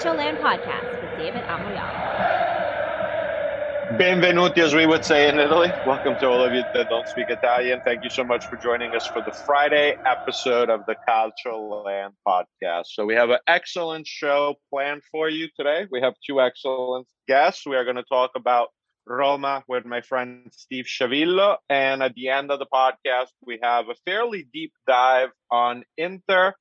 Calcio Land Podcast with David Amoyala. Benvenuti, as we would say in Italy. Welcome to all of you that don't speak Italian. Thank you so much for joining us for the Friday episode of the Calcio Land Podcast. So we have an excellent show planned for you today. We have two excellent guests. We are going to talk about Roma with my friend Steve Chavillo. And at the end of the podcast, we have a fairly deep dive on Inter.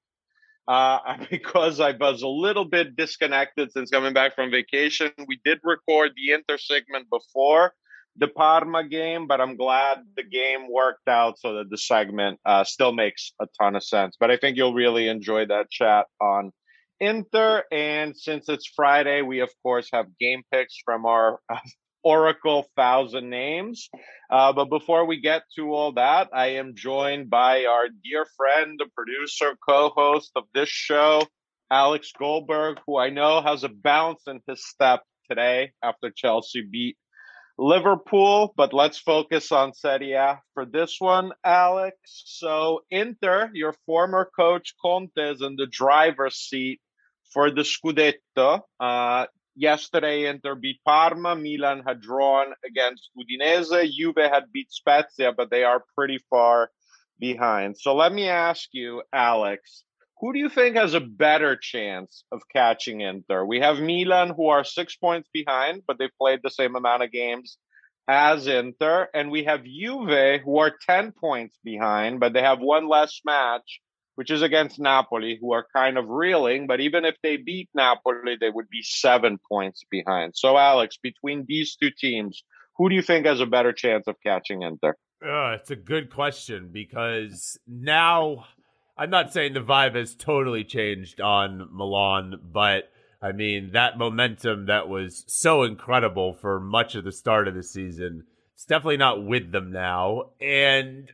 Because I was a little bit disconnected since coming back from vacation. We did record the Inter segment before the Parma game, but I'm glad the game worked out so that the segment still makes a ton of sense. But I think you'll really enjoy that chat on Inter. And since it's Friday, we, of course, have game picks from our Oracle 1,000 names. But before we get to all that, I am joined by our dear friend, the producer, co-host of this show, Alex Goldberg, who I know has a bounce in his step today after Chelsea beat Liverpool. But let's focus on Serie A for this one, Alex. So Inter, your former coach Conte, is in the driver's seat for the Scudetto. Yesterday, Inter beat Parma. Milan had drawn against Udinese. Juve had beat Spezia, but they are pretty far behind. So let me ask you, Alex, who do you think has a better chance of catching Inter? We have Milan, who are 6 points behind, but they've played the same amount of games as Inter. And we have Juve, who are 10 points behind, but they have one less match, which is against Napoli, who are kind of reeling. But even if they beat Napoli, they would be 7 points behind. So, Alex, between these two teams, who do you think has a better chance of catching Inter? It's a good question because now I'm not saying the vibe has totally changed on Milan, but I mean, that momentum that was so incredible for much of the start of the season, it's definitely not with them now. And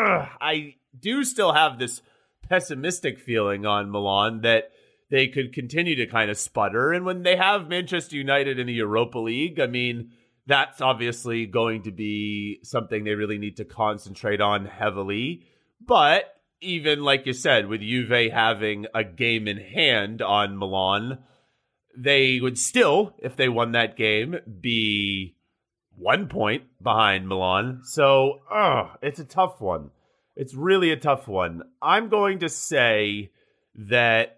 I do still have this pessimistic feeling on Milan that they could continue to kind of sputter. And when they have Manchester United in the Europa League, I mean, that's obviously going to be something they really need to concentrate on heavily. But even like you said, with Juve having a game in hand on Milan, they would still, if they won that game, be 1 point behind Milan. So it's a tough one. It's really a tough one. I'm going to say that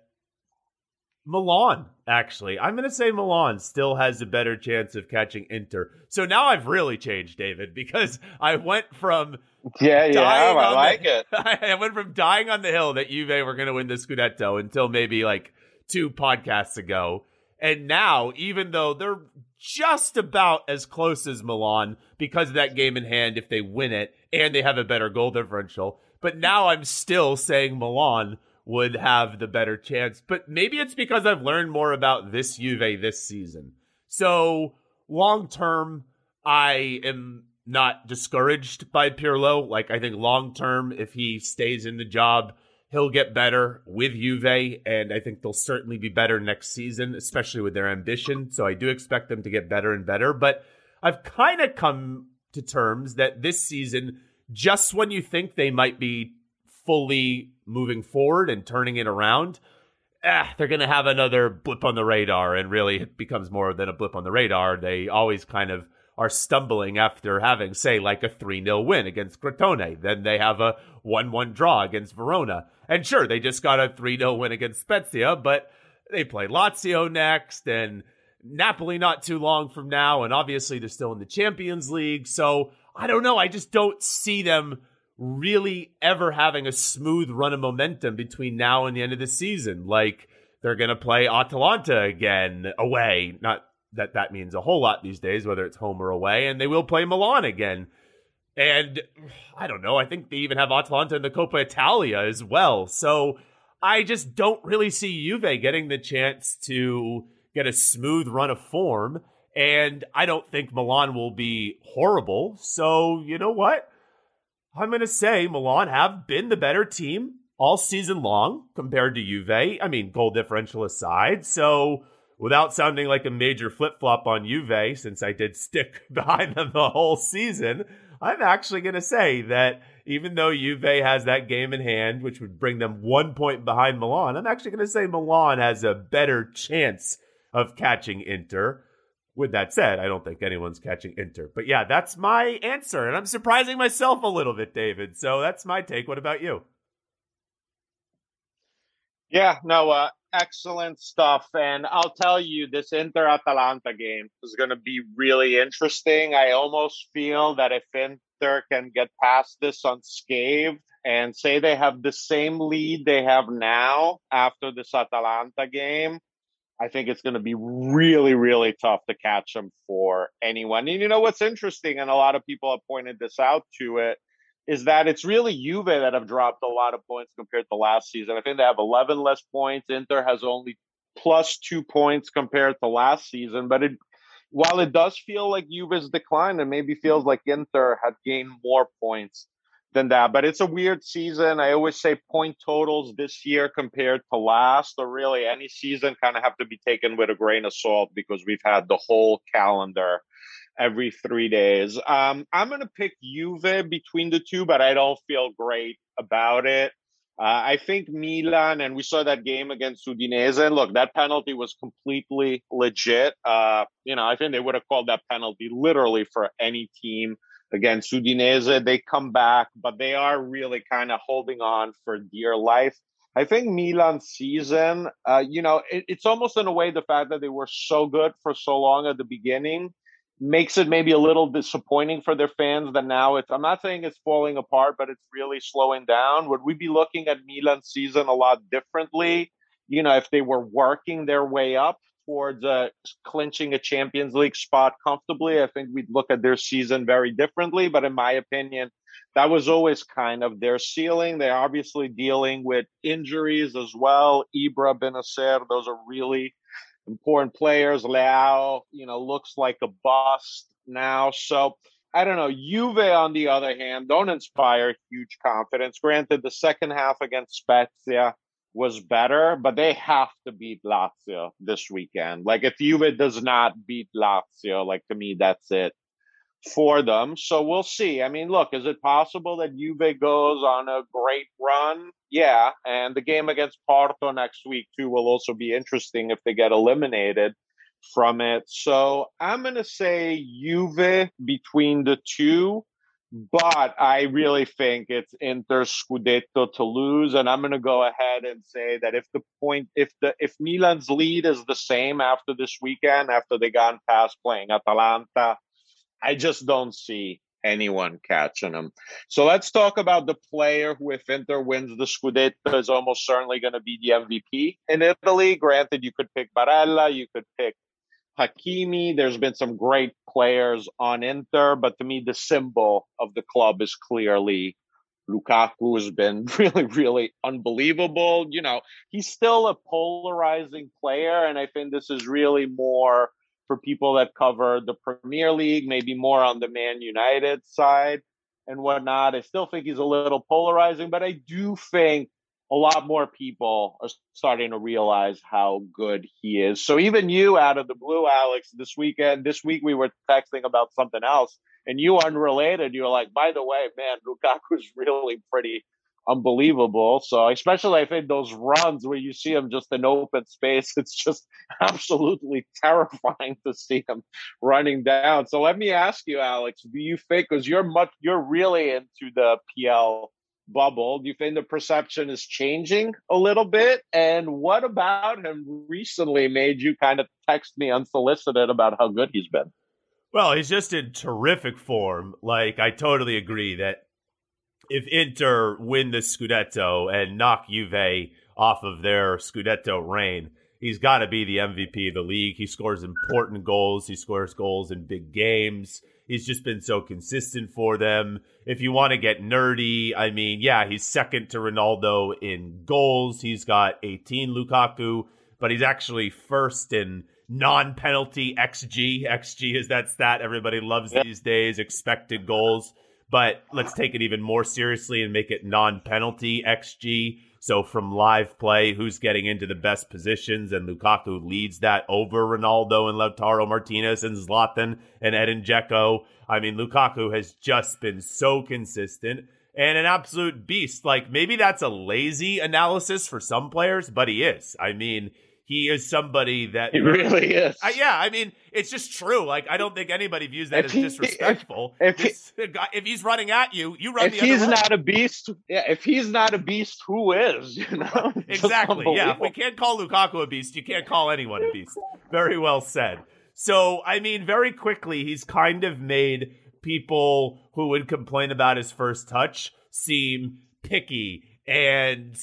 Milan, actually. I'm going to say Milan still has a better chance of catching Inter. So now I've really changed, David, because I went from I like it. I went from dying on the hill that Juve were going to win the Scudetto until maybe like 2 podcasts ago. And now, even though they're just about as close as Milan because of that game in hand if they win it, and they have a better goal differential. But now I'm still saying Milan would have the better chance. But maybe it's because I've learned more about this Juve this season. So long term, I am not discouraged by Pirlo. Like, I think long term, if he stays in the job, he'll get better with Juve, and I think they'll certainly be better next season, especially with their ambition. So I do expect them to get better and better. But I've kind of come to terms that this season, just when you think they might be fully moving forward and turning it around, they're going to have another blip on the radar. And really, it becomes more than a blip on the radar. They always kind of are stumbling after having, say, like a 3-0 win against Crotone. Then they have a 1-1 draw against Verona. And sure, they just got a 3-0 win against Spezia, but they play Lazio next and Napoli not too long from now. And obviously, they're still in the Champions League. So I don't know. I just don't see them really ever having a smooth run of momentum between now and the end of the season. Like, they're going to play Atalanta again away. Not that means a whole lot these days, whether it's home or away. And they will play Milan again. And I don't know. I think they even have Atalanta in the Coppa Italia as well. So I just don't really see Juve getting the chance to get a smooth run of form. And I don't think Milan will be horrible. So you know what? I'm going to say Milan have been the better team all season long compared to Juve. I mean, goal differential aside. So without sounding like a major flip-flop on Juve, since I did stick behind them the whole season, I'm actually going to say that even though Juve has that game in hand, which would bring them 1 point behind Milan, I'm actually going to say Milan has a better chance of catching Inter. With that said, I don't think anyone's catching Inter. But yeah, that's my answer. And I'm surprising myself a little bit, David. So that's my take. What about you? Yeah, no, excellent stuff. And I'll tell you, this Inter-Atalanta game is going to be really interesting. I almost feel that if Inter can get past this unscathed and say they have the same lead they have now after this Atalanta game, I think it's going to be really, really tough to catch them for anyone. And you know what's interesting, and a lot of people have pointed this out to it, is that it's really Juve that have dropped a lot of points compared to last season. I think they have 11 less points. Inter has only plus 2 points compared to last season. But while it does feel like Juve's declined, it maybe feels like Inter had gained more points than that. But it's a weird season. I always say point totals this year compared to last, or really any season, kind of have to be taken with a grain of salt because we've had the whole calendar every 3 days. I'm going to pick Juve between the two, but I don't feel great about it. I think Milan, and we saw that game against Udinese, and look, that penalty was completely legit. I think they would have called that penalty literally for any team against Udinese. They come back, but they are really kind of holding on for dear life. I think Milan's season, it's almost in a way the fact that they were so good for so long at the beginning makes it maybe a little disappointing for their fans that now I'm not saying it's falling apart, but it's really slowing down. Would we be looking at Milan's season a lot differently, if they were working their way up towards clinching a Champions League spot comfortably? I think we'd look at their season very differently. But in my opinion, that was always kind of their ceiling. They're obviously dealing with injuries as well. Ibra, Benacer, those are really important players. Leao, looks like a bust now. So I don't know. Juve, on the other hand, don't inspire huge confidence. Granted, the second half against Spezia was better, but they have to beat Lazio this weekend. Like, if Juve does not beat Lazio, to me, that's it for them. So we'll see. I mean, look, is it possible that Juve goes on a great run? Yeah. And the game against Porto next week, too, will also be interesting if they get eliminated from it. So I'm going to say Juve between the two, but I really think it's Inter Scudetto to lose. And I'm going to go ahead and say that if Milan's lead is the same after this weekend, after they got past playing Atalanta, I just don't see anyone catching them. So let's talk about the player who, if Inter wins the Scudetto, is almost certainly going to be the MVP in Italy. Granted, you could pick Barella, you could pick Hakimi. There's been some great players on Inter, but to me, the symbol of the club is clearly Lukaku. Has been really, really unbelievable. He's still a polarizing player, and I think this is really more for people that cover the Premier League, maybe more on the Man United side and whatnot. I still think he's a little polarizing, but I do think a lot more people are starting to realize how good he is. So even you, out of the blue, Alex, this week we were texting about something else, and you, unrelated, you were like, by the way, man, Lukaku's really pretty unbelievable. So especially, I think those runs where you see him just in open space, it's just absolutely terrifying to see him running down. So let me ask you, Alex, do you think, because you're really into the PL bubble, do you think the perception is changing a little bit? And what about him recently made you kind of text me unsolicited about how good he's been? Well, he's just in terrific form. I totally agree that if Inter win the Scudetto and knock Juve off of their Scudetto reign, he's got to be the MVP of the league. He scores important goals. He scores goals in big games. He's just been so consistent for them. If you want to get nerdy, I mean, yeah, he's second to Ronaldo in goals. He's got 18, Lukaku, but he's actually first in non-penalty XG. XG is that stat everybody loves these days, expected goals. But let's take it even more seriously and make it non-penalty XG. So from live play, who's getting into the best positions? And Lukaku leads that over Ronaldo and Lautaro Martinez and Zlatan and Edin Dzeko. I mean, Lukaku has just been so consistent and an absolute beast. Maybe that's a lazy analysis for some players, but he is. I mean, he is somebody that He really is. Yeah, I mean, it's just true. Like, I don't think anybody views that as disrespectful. If he's running at you, you run the other way. If he's not a beast, if he's not a beast, who is? You know, exactly. Yeah, if we can't call Lukaku a beast, you can't call anyone a beast. Very well said. So, I mean, very quickly, he's kind of made people who would complain about his first touch seem picky and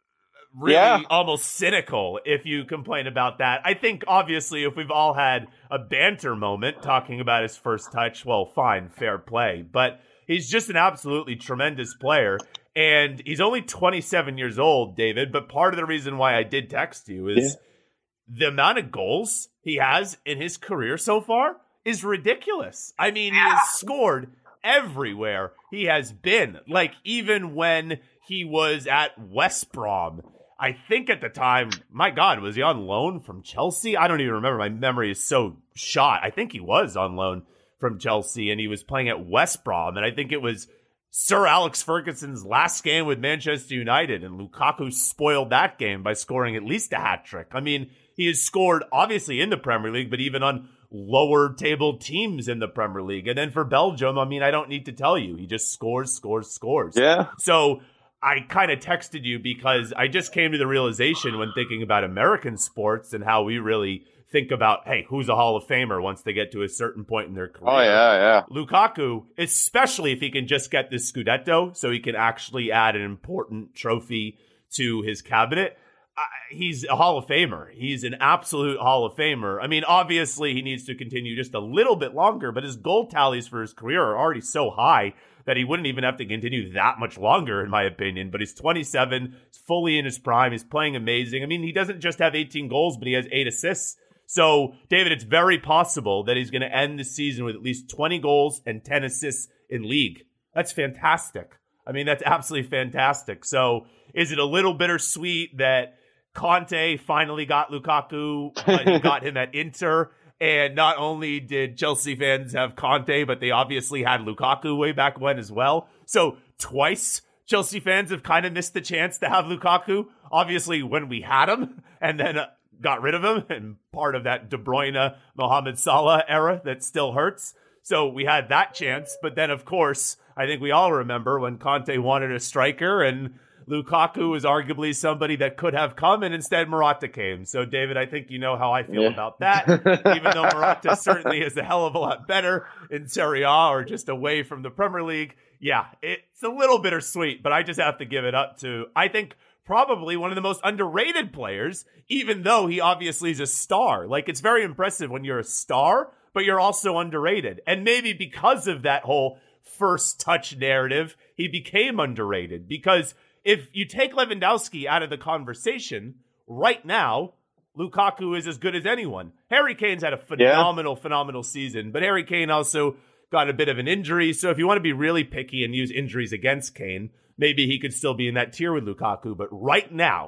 really almost cynical if you complain about that. I think, obviously, if we've all had a banter moment talking about his first touch, well, fine, fair play. But he's just an absolutely tremendous player. And he's only 27 years old, David. But part of the reason why I did text you is the amount of goals he has in his career so far is ridiculous. I mean, he has scored everywhere he has been. Like, even when he was at West Brom, I think at the time, my God, was he on loan from Chelsea? I don't even remember. My memory is so shot. I think he was on loan from Chelsea, and he was playing at West Brom. And I think it was Sir Alex Ferguson's last game with Manchester United, and Lukaku spoiled that game by scoring at least a hat trick. I mean, he has scored, obviously, in the Premier League, but even on lower table teams in the Premier League. And then for Belgium, I mean, I don't need to tell you. He just scores. Yeah. So I kind of texted you because I just came to the realization when thinking about American sports and how we really think about, hey, who's a Hall of Famer once they get to a certain point in their career. Oh, yeah. Lukaku, especially if he can just get this Scudetto so he can actually add an important trophy to his cabinet, he's a Hall of Famer. He's an absolute Hall of Famer. I mean, obviously, he needs to continue just a little bit longer, but his goal tallies for his career are already so high that he wouldn't even have to continue that much longer, in my opinion. But he's 27, he's fully in his prime, he's playing amazing. I mean, he doesn't just have 18 goals, but he has 8 assists. So, David, it's very possible that he's going to end the season with at least 20 goals and 10 assists in league. That's fantastic. I mean, that's absolutely fantastic. So, is it a little bittersweet that Conte finally got Lukaku, but he got him at Inter? And not only did Chelsea fans have Conte, but they obviously had Lukaku way back when as well. So twice Chelsea fans have kind of missed the chance to have Lukaku. Obviously when we had him and then got rid of him, and part of that De Bruyne, Mohamed Salah era that still hurts. So we had that chance. But then, of course, I think we all remember when Conte wanted a striker and Lukaku was arguably somebody that could have come, and instead Morata came. So, David, I think you know how I feel about that. Even though Morata certainly is a hell of a lot better in Serie A or just away from the Premier League. Yeah, it's a little bittersweet, but I just have to give it up to, I think, probably one of the most underrated players, even though he obviously is a star. Like, it's very impressive when you're a star, but you're also underrated. And maybe because of that whole first touch narrative, he became underrated. Because if you take Lewandowski out of the conversation, right now, Lukaku is as good as anyone. Harry Kane's had a phenomenal season, but Harry Kane also got a bit of an injury. So if you want to be really picky and use injuries against Kane, maybe he could still be in that tier with Lukaku. But right now,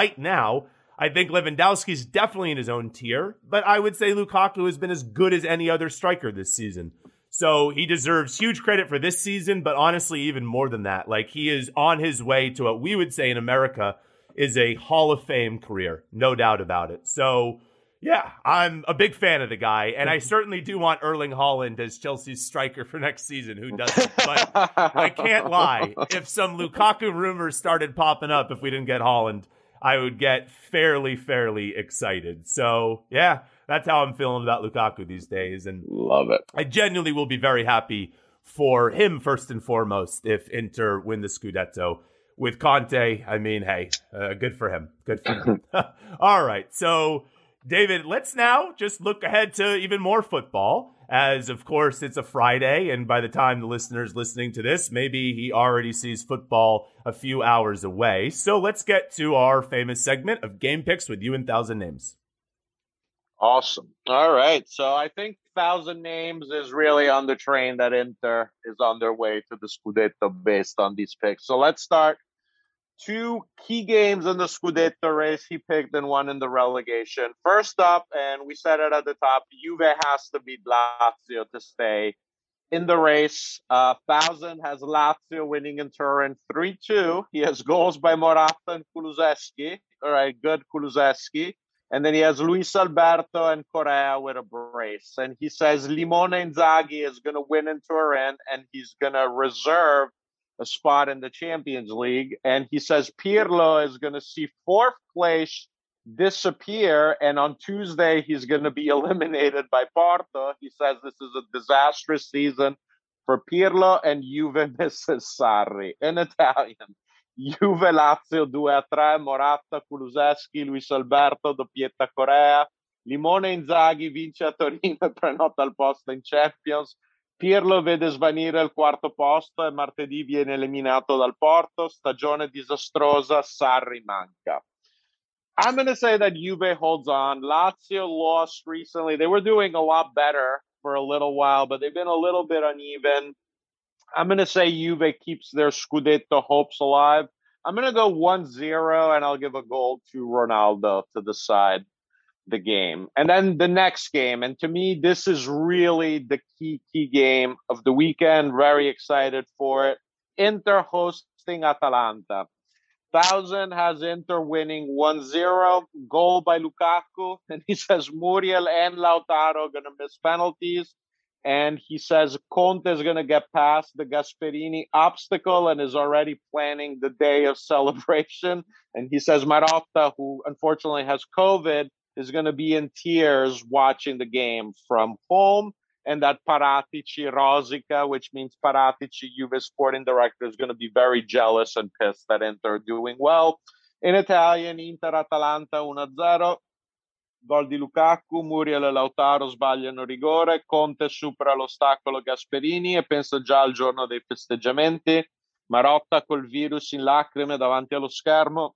I think Lewandowski's definitely in his own tier, but I would say Lukaku has been as good as any other striker this season. So he deserves huge credit for this season, but honestly, even more than that. Like, he is on his way to what we would say in America is a Hall of Fame career. No doubt about it. So, yeah, I'm a big fan of the guy, and I certainly do want Erling Haaland as Chelsea's striker for next season. Who doesn't? But I can't lie. If some Lukaku rumors started popping up if we didn't get Haaland, I would get fairly excited. So, yeah. That's how I'm feeling about Lukaku these days. And love it. I genuinely will be very happy for him first and foremost if Inter win the Scudetto. With Conte, I mean, hey, good for him. Good for him. All right. So, David, let's now just look ahead to even more football. As, of course, it's a Friday. And by the time the listener's listening to this, maybe he already sees football a few hours away. So let's get to our famous segment of Game Picks with you and 1,000 Names. Awesome. All right. So I think 1,000 Names is really on the train that Inter is on their way to the Scudetto based on these picks. So let's start. 2 key games in the Scudetto race he picked and one in the relegation. First up, and we said it at the top, Juve has to beat Lazio to stay in the race. 1,000 has Lazio winning in Turin 3-2. He has goals by Morata and Kulusevski. All right, good Kulusevski. And then he has Luis Alberto and Correa with a brace. And he says Limone Inzaghi is going to win in Turin and he's going to reserve a spot in the Champions League. And he says Pirlo is going to see fourth place disappear. And on Tuesday, he's going to be eliminated by Porto. He says this is a disastrous season for Pirlo and Juve misses Sarri. In Italian, Juve Lazio 2-3, Morata, Kulusevski, Luis Alberto, doppietta Correa. Limone Inzaghi vince a Torino e prenota il posto in Champions. Pirlo vede svanire il quarto posto e martedì viene eliminato dal Porto. Stagione disastrosa, Sarri manca. I'm going to say that Juve holds on. Lazio lost recently. They were doing a lot better for a little while, but they've been a little bit uneven. I'm going to say Juve keeps their Scudetto hopes alive. I'm going to go 1-0, and I'll give a goal to Ronaldo to decide the game. And then the next game, and to me, this is really the key game of the weekend. Very excited for it. Inter hosting Atalanta. 1,000 has Inter winning 1-0, goal by Lukaku. And he says Muriel and Lautaro are going to miss penalties. And he says Conte is going to get past the Gasperini obstacle and is already planning the day of celebration. And he says Marotta, who unfortunately has COVID, is going to be in tears watching the game from home. And that Paratici Rosica, which means Paratici, Juve sporting director, is going to be very jealous and pissed that Inter are doing well. In Italian, Inter-Atalanta 1-0. Gol di Lukaku, Muriel e Lautaro sbagliano rigore, Conte supera l'ostacolo Gasperini e pensa già al giorno dei festeggiamenti. Marotta col virus in lacrime davanti allo schermo.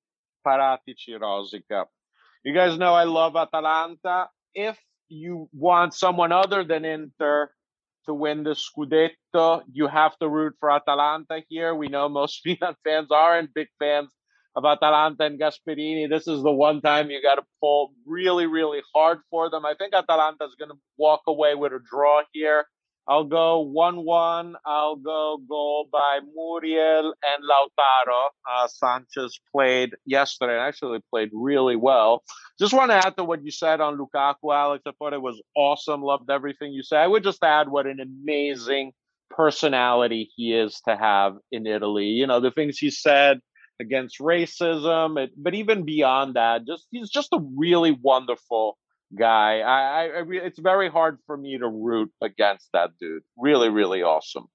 Paratici Rosica. You guys know I love Atalanta. If you want someone other than Inter to win the Scudetto, you have to root for Atalanta here. We know most Milan fans aren't big fans of Atalanta and Gasperini. This is the one time you got to pull really, really hard for them. I think Atalanta is going to walk away with a draw here. I'll go 1-1. I'll go goal by Muriel and Lautaro. Sanchez played yesterday and actually played really well. Just want to add to what you said on Lukaku, Alex. I thought it was awesome. Loved everything you said. I would just add what an amazing personality he is to have in Italy. You know, the things he said against racism, but even beyond that, he's just a really wonderful guy. It's very hard for me to root against that dude. Really, really awesome.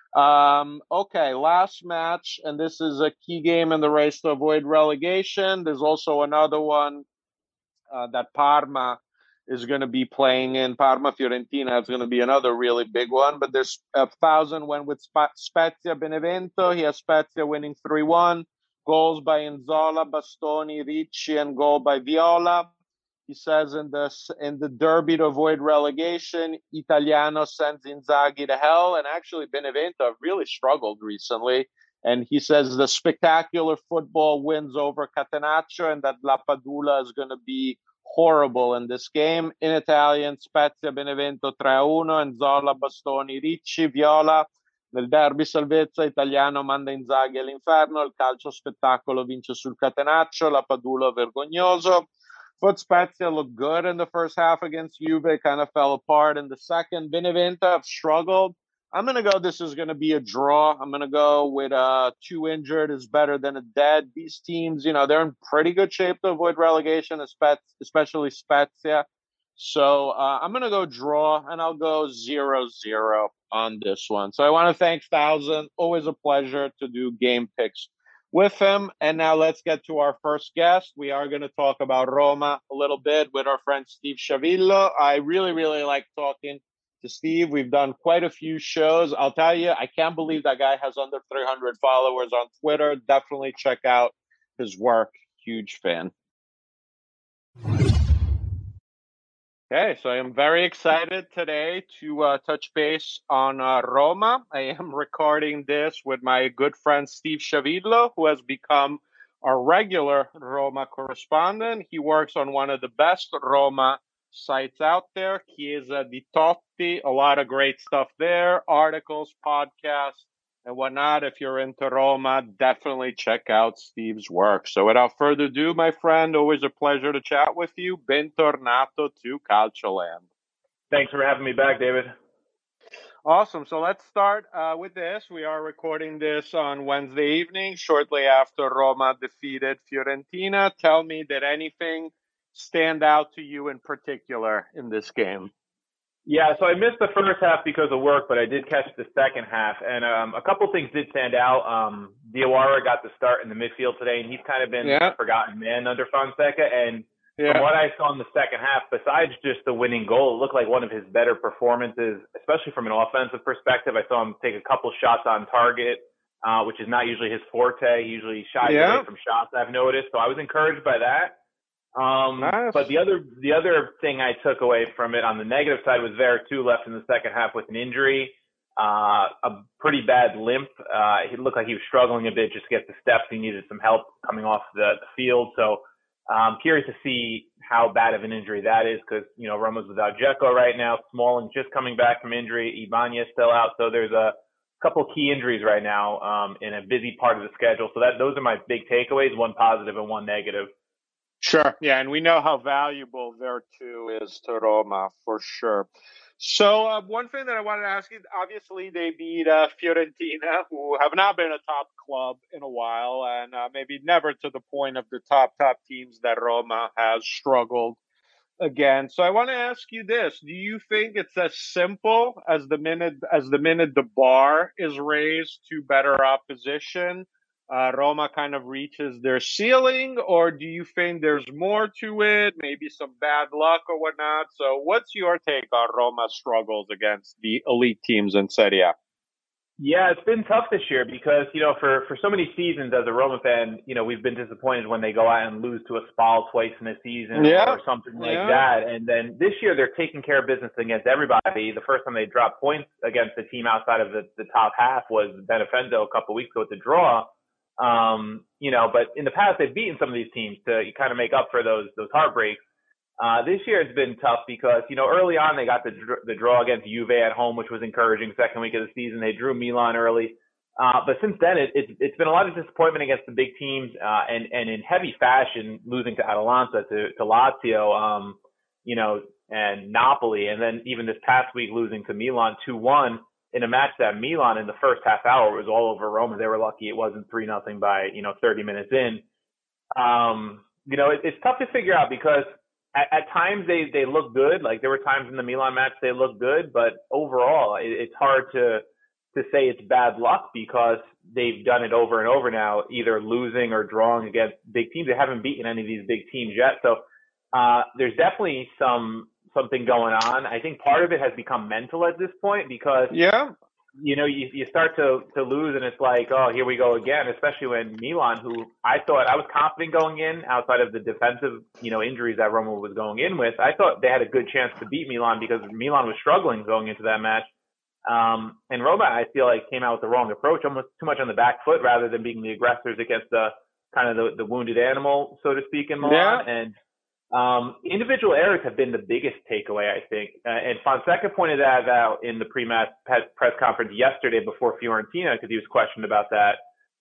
Okay, last match, and this is a key game in the race to avoid relegation. There's also another one that Parma is going to be playing in. Parma-Fiorentina is going to be another really big one, but there's 1,000 went with Spezia Benevento. He has Spezia winning 3-1. Goals by Inzola, Bastoni, Ricci, and goal by Viola. He says in the derby to avoid relegation, Italiano sends Inzaghi to hell. And actually, Benevento have really struggled recently. And he says the spectacular football wins over Catenaccio and that La Padula is going to be horrible in this game. In Italian, Spezia Benevento 3-1, Inzola, Bastoni, Ricci, Viola. Nel derby salvezza, Italiano manda Inzaghi all'inferno, il calcio spettacolo vince sul Catenaccio, La Padula vergognoso. But Spezia looked good in the first half against Juve, kind of fell apart in the second. Benevento have struggled. I'm going to go, this is going to be a draw. I'm going to go with 2 injured is better than a dead. These teams, you know, they're in pretty good shape to avoid relegation, especially Spezia. So I'm going to go draw, and I'll go 0-0 on this one. So I want to thank 1,000. Always a pleasure to do game picks with him. And now let's get to our first guest. We are going to talk about Roma a little bit with our friend Steve Sciavillo. I really, really like talking to Steve. We've done quite a few shows. I'll tell you, I can't believe that guy has under 300 followers on Twitter. Definitely check out his work. Huge fan. Okay, so I am very excited today to touch base on Roma. I am recording this with my good friend Steve Sciavillo, who has become our regular Roma correspondent. He works on one of the best Roma sites out there, Chiesa di Totti. A lot of great stuff there, articles, podcasts, and whatnot. If you're into Roma, definitely check out Steve's work. So without further ado, my friend, always a pleasure to chat with you. Bentornato to Calcioland. Thanks for having me back, David. Awesome. So let's start with this. We are recording this on Wednesday evening, shortly after Roma defeated Fiorentina. Tell me, did anything stand out to you in particular in this game? Yeah, so I missed the first half because of work, but I did catch the second half. And a couple things did stand out. Diawara got the start in the midfield today, and he's kind of been a forgotten man under Fonseca. And from what I saw in the second half, besides just the winning goal, it looked like one of his better performances, especially from an offensive perspective. I saw him take a couple shots on target, which is not usually his forte. He usually shies away from shots, I've noticed. So I was encouraged by that. Nice. But the other thing I took away from it on the negative side was Veretout left in the second half with an injury, a pretty bad limp. He looked like he was struggling a bit just to get the steps. He needed some help coming off the field. So I'm curious to see how bad of an injury that is because, you know, Roma's without Dzeko right now. Smalling just coming back from injury. Ibanez still out. So there's a couple key injuries right now in a busy part of the schedule. So those are my big takeaways, one positive and one negative. Sure. Yeah, and we know how valuable Veretout is to Roma for sure. So one thing that I wanted to ask you, obviously they beat Fiorentina, who have not been a top club in a while, and maybe never to the point of the top teams that Roma has struggled against. So I want to ask you this: do you think it's as simple as the minute the bar is raised to better opposition, Roma kind of reaches their ceiling, or do you think there's more to it, maybe some bad luck or whatnot? So what's your take on Roma's struggles against the elite teams in Serie A? Yeah, it's been tough this year because, you know, for so many seasons as a Roma fan, you know, we've been disappointed when they go out and lose to a Spal twice in a season or something like that. And then this year they're taking care of business against everybody. The first time they dropped points against a team outside of the top half was Benevento a couple of weeks ago with the draw. You know, but in the past they've beaten some of these teams to kind of make up for those heartbreaks. This year it's been tough because, you know, early on they got the draw against Juve at home, which was encouraging. Second week of the season, they drew Milan early. But since then, it's been a lot of disappointment against the big teams, and in heavy fashion, losing to Atalanta, to Lazio, you know, and Napoli. And then even this past week, losing to Milan 2-1 in a match that Milan in the first half hour was all over Roma. They were lucky it wasn't 3-0 by, 30 minutes in. You know, it's tough to figure out because at times they look good. Like there were times in the Milan match they looked good, but overall it's hard to say it's bad luck because they've done it over and over now, either losing or drawing against big teams. They haven't beaten any of these big teams yet. So there's definitely something going on. I think part of it has become mental at this point because you know, you start to lose and it's like, oh, here we go again, especially when Milan, who I thought I was confident going in outside of the defensive, injuries that Roma was going in with. I thought they had a good chance to beat Milan because Milan was struggling going into that match. And Roma, I feel like, came out with the wrong approach, almost too much on the back foot rather than being the aggressors against the kind of the wounded animal, so to speak, in Milan. And individual errors have been the biggest takeaway, I think. And Fonseca pointed that out in the pre-match press conference yesterday before Fiorentina because he was questioned about that.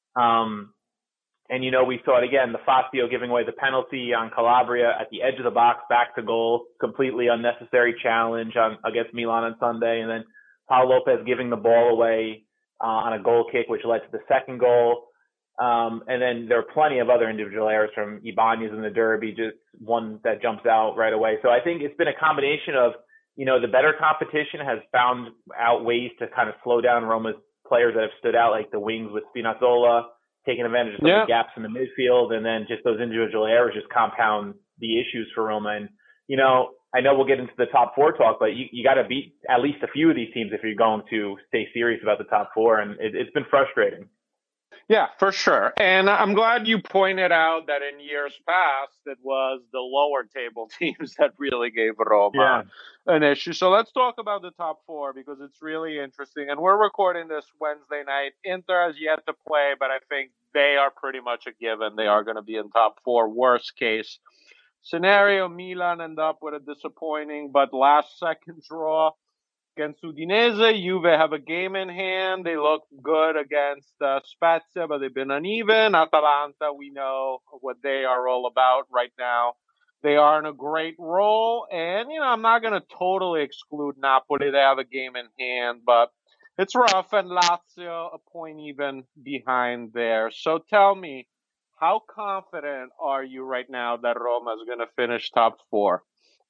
And, we saw it again, the Fazio giving away the penalty on Calabria at the edge of the box, back to goal, completely unnecessary challenge against Milan on Sunday. And then Paul Lopez giving the ball away on a goal kick, which led to the second goal. And then there are plenty of other individual errors from Ibanez in the derby, just one that jumps out right away. So I think it's been a combination of, the better competition has found out ways to kind of slow down Roma's players that have stood out, like the wings with Spinazzola, taking advantage of some of the gaps in the midfield, and then just those individual errors just compound the issues for Roma. And, I know we'll get into the top four talk, but you got to beat at least a few of these teams if you're going to stay serious about the top four. And it's been frustrating. Yeah, for sure. And I'm glad you pointed out that in years past, it was the lower table teams that really gave Roma an issue. So let's talk about the top four because it's really interesting. And we're recording this Wednesday night. Inter has yet to play, but I think they are pretty much a given. They are going to be in top four. Worst case scenario, Milan end up with a disappointing but last second draw against Udinese. Juve have a game in hand. They look good against Spezia, but they've been uneven. Atalanta, we know what they are all about right now. They are in a great role. And, I'm not going to totally exclude Napoli. They have a game in hand, but it's rough. And Lazio, a point even behind there. So tell me, how confident are you right now that Roma is going to finish top 4?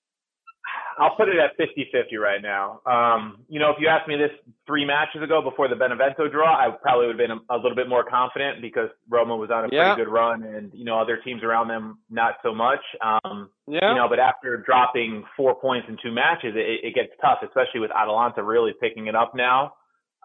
I'll put it at 50-50 right now. If you asked me this 3 matches ago before the Benevento draw, I probably would have been a little bit more confident because Roma was on a pretty good run and, other teams around them, not so much. But after dropping 4 points in 2 matches, it gets tough, especially with Atalanta really picking it up now.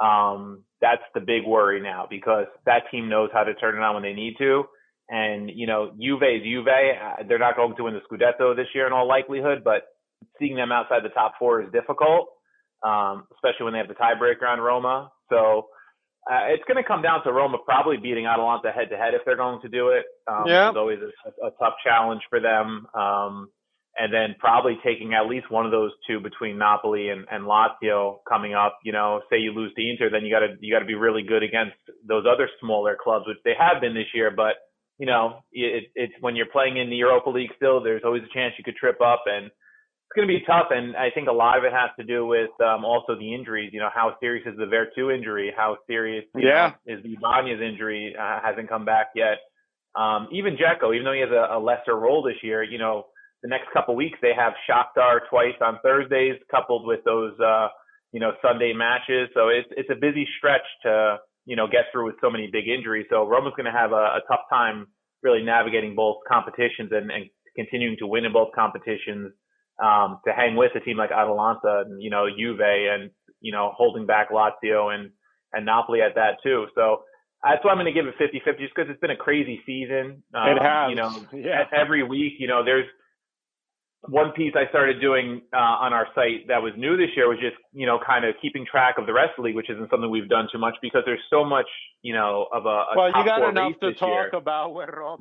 That's the big worry now because that team knows how to turn it on when they need to. And, Juve is Juve. They're not going to win the Scudetto this year in all likelihood, but seeing them outside the top 4 is difficult, especially when they have the tiebreaker on Roma. So it's going to come down to Roma probably beating Atalanta head-to-head if they're going to do it. It's always a tough challenge for them. And then probably taking at least one of those 2 between Napoli and Lazio coming up. Say you lose to Inter, then you got to be really good against those other smaller clubs, which they have been this year. But it's when you're playing in the Europa League still, there's always a chance you could trip up and. It's going to be tough, and I think a lot of it has to do with also the injuries. How serious is the Vertu injury? How serious is the Ibanez injury? Hasn't come back yet. Even Dzeko, even though he has a lesser role this year, the next couple of weeks they have Shakhtar twice on Thursdays, coupled with those Sunday matches. So it's a busy stretch to get through with so many big injuries. So Roma's going to have a tough time really navigating both competitions and continuing to win in both competitions. To hang with a team like Atalanta and, Juve and, holding back Lazio and Napoli at that too. So that's why I'm going to give it 50-50 just because it's been a crazy season. It has. Every week, there's one piece I started doing on our site that was new this year was just, kind of keeping track of the rest of the league, which isn't something we've done too much because there's so much, of a well, top you got 4 enough race to this talk year. about with Roma.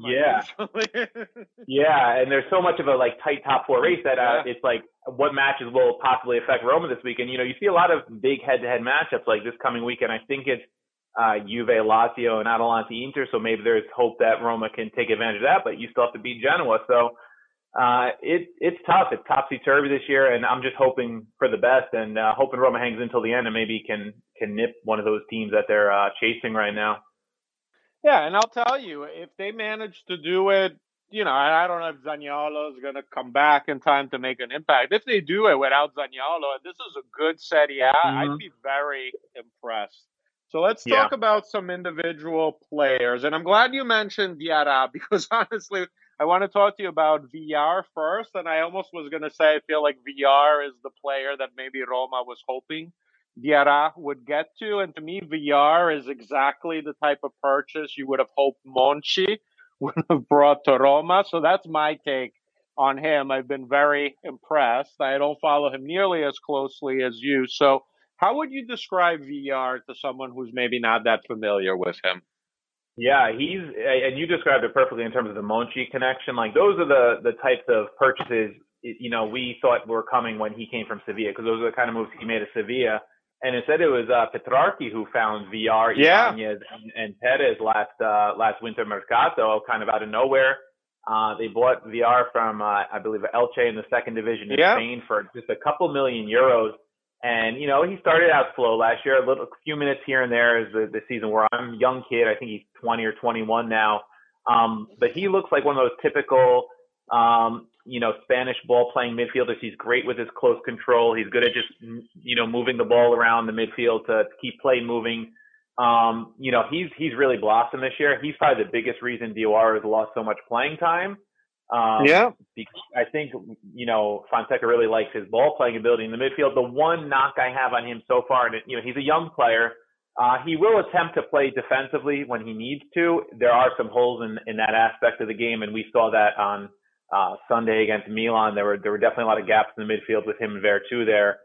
Yeah, and there's so much of a tight top 4 race that it's like what matches will possibly affect Roma this week. And, you see a lot of big head-to-head matchups like this coming weekend. I think it's Juve, Lazio, and Atalanta Inter, so maybe there's hope that Roma can take advantage of that, but you still have to beat Genoa. So it's tough. It's topsy-turvy this year, and I'm just hoping for the best and hoping Roma hangs until the end and maybe can nip one of those teams that they're chasing right now. Yeah, and I'll tell you, if they manage to do it, I don't know if Zaniolo is going to come back in time to make an impact. If they do it without Zaniolo, and this is a good Serie A, I'd be very impressed. So let's talk about some individual players. And I'm glad you mentioned Diarra because honestly, I want to talk to you about VR first. And I almost was going to say I feel like VR is the player that maybe Roma was hoping Diarra would get to. And to me, VR is exactly the type of purchase you would have hoped Monchi would have brought to Roma. So that's my take on him. I've been very impressed. I don't follow him nearly as closely as you. So how would you describe VR to someone who's maybe not that familiar with him? Yeah, and you described it perfectly in terms of the Monchi connection. Like those are the types of purchases, we thought were coming when he came from Sevilla, because those are the kind of moves he made at Sevilla. And instead it was Petrarchi who found VR, Ibanez, and Perez last winter mercato, kind of out of nowhere. They bought VR from, I believe, Elche in the second division in Spain for just a couple million euros. And, he started out slow last year, a few minutes here and there as the season wore on. Young kid, I think he's 20 or 21 now. But he looks like one of those typical, Spanish ball-playing midfielders. He's great with his close control. He's good at just, moving the ball around the midfield to keep play moving. He's really blossomed this year. He's probably the biggest reason Diawara has lost so much playing time. Because I think, Fonseca really likes his ball-playing ability in the midfield. The one knock I have on him so far, and he's a young player. He will attempt to play defensively when he needs to. There are some holes in that aspect of the game, and we saw that on Sunday against Milan. There were definitely a lot of gaps in the midfield with him and Vertu there.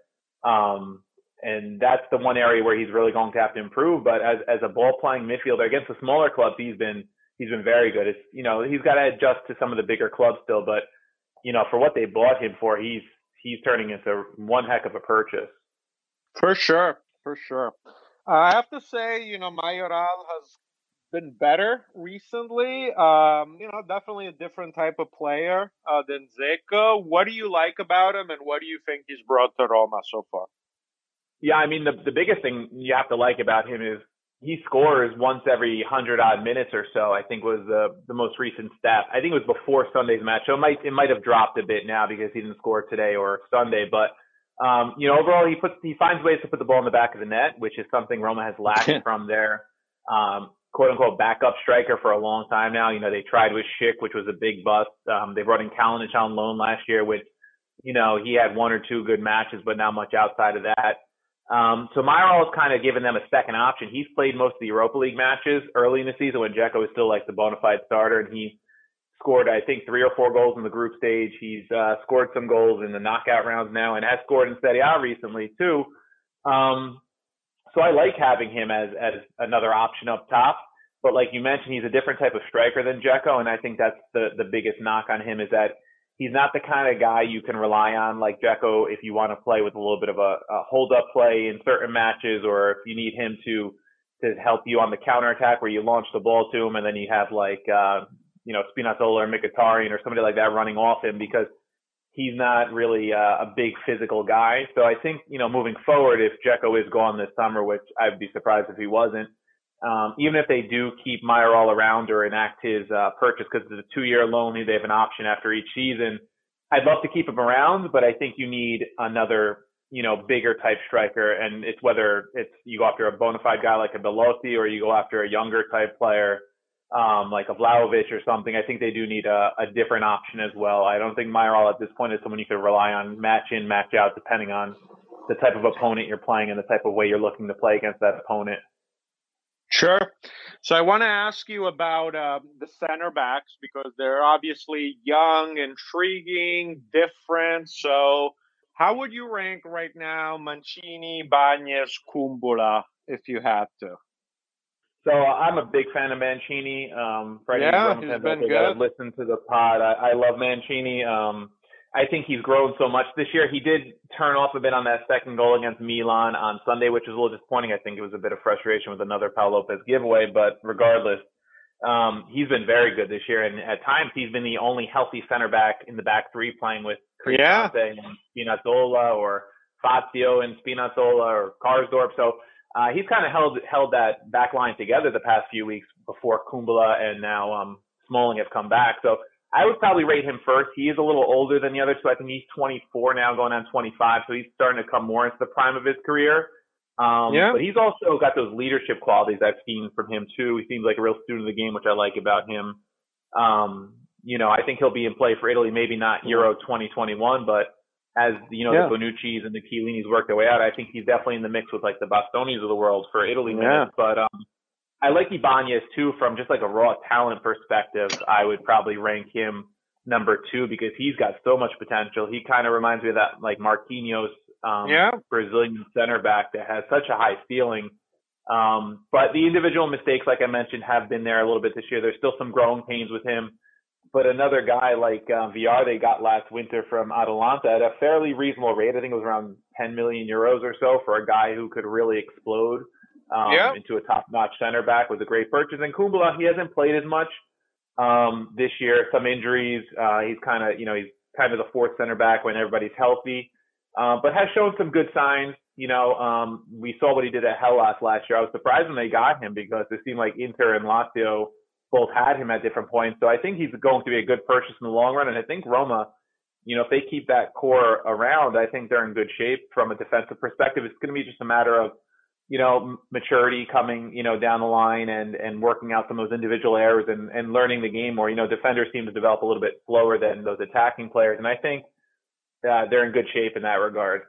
And that's the one area where he's really going to have to improve. But as a ball-playing midfielder against the smaller clubs, he's been very good. It's, he's got to adjust to some of the bigger clubs still, but for what they bought him for, he's turning into one heck of a purchase. For sure, for sure. I have to say, Mayoral has been better recently. Definitely a different type of player than Zeko. What do you like about him, and what do you think he's brought to Roma so far? Yeah, I mean the biggest thing you have to like about him is he scores once every 100 odd minutes or so. I think was the most recent stat. I think it was before Sunday's match, so it might have dropped a bit now because he didn't score today or Sunday. But overall he finds ways to put the ball in the back of the net, which is something Roma has lacked from their quote unquote backup striker for a long time now. They tried with Schick, which was a big bust. They brought in Kalinic on loan last year, which he had one or two good matches, but not much outside of that. So Mayoral has kind of given them a second option. He's played most of the Europa League matches early in the season when Dzeko was still like the bona fide starter, and he scored, I think, 3 or 4 goals in the group stage. He's scored some goals in the knockout rounds now and has scored in Serie A recently too. So I like having him as another option up top. But like you mentioned, he's a different type of striker than Dzeko, and I think that's the biggest knock on him is that he's not the kind of guy you can rely on like Dzeko if you want to play with a little bit of a hold-up play in certain matches, or if you need him to help you on the counterattack where you launch the ball to him and then you have like Spinazzola or Mkhitaryan or somebody like that running off him, because he's not really a big physical guy. So I think, moving forward, if Dzeko is gone this summer, which I'd be surprised if he wasn't, even if they do keep Mayoral around or enact his purchase, because it's a 2-year loan, they have an option after each season. I'd love to keep him around, but I think you need another, bigger type striker. And it's whether you go after a bona fide guy like a Belotti or you go after a younger type player like a Vlahovic or something. I think they do need a different option as well. I don't think Mayoral at this point is someone you could rely on match in, match out, depending on the type of opponent you're playing and the type of way you're looking to play against that opponent. Sure. So I want to ask you about the center backs, because they're obviously young, intriguing, different. So how would you rank right now Mancini, Bañez, Kumbula, if you had to? So I'm a big fan of Mancini. For he's been good. Listen to the pod. I love Mancini. I think he's grown so much this year. He did turn off a bit on that second goal against Milan on Sunday, which was a little disappointing. I think it was a bit of frustration with another Pau Lopez giveaway, but regardless, he's been very good this year. And at times he's been the only healthy center back in the back three, playing with Cristante and Spinazzola, or Fazio and Spinazzola, or Karsdorp. So he's kind of held that back line together the past few weeks before Kumbula and now Smalling have come back. So I would probably rate him first. He is a little older than the others, so I think he's 24 now, going on 25, so he's starting to come more into the prime of his career. But he's also got those leadership qualities I've seen from him too. He seems like a real student of the game, which I like about him. I think he'll be in play for Italy, maybe not Euro 2021, but as the Bonucci's and the Chiellinis work their way out, I think he's definitely in the mix with like the Bastonis of the world for Italy minutes. But I like Ibanez too, from just like a raw talent perspective. I would probably rank him number 2 because he's got so much potential. He kind of reminds me of that like Marquinhos Brazilian center back that has such a high ceiling. But the individual mistakes, like I mentioned, have been there a little bit this year. There's still some growing pains with him. But another guy like Villar they got last winter from Atalanta at a fairly reasonable rate. I think it was around 10 million euros or so for a guy who could really explode into a top-notch center back, was a great purchase. And Kumbula, he hasn't played as much this year. Some injuries. He's kind of the fourth center back when everybody's healthy, but has shown some good signs. We saw what he did at Hellas last year. I was surprised when they got him because it seemed like Inter and Lazio both had him at different points. So I think he's going to be a good purchase in the long run. And I think Roma, if they keep that core around, I think they're in good shape from a defensive perspective. It's going to be just a matter of, maturity coming, down the line and working out some of those individual errors and learning the game more. Defenders seem to develop a little bit slower than those attacking players. And I think they're in good shape in that regard.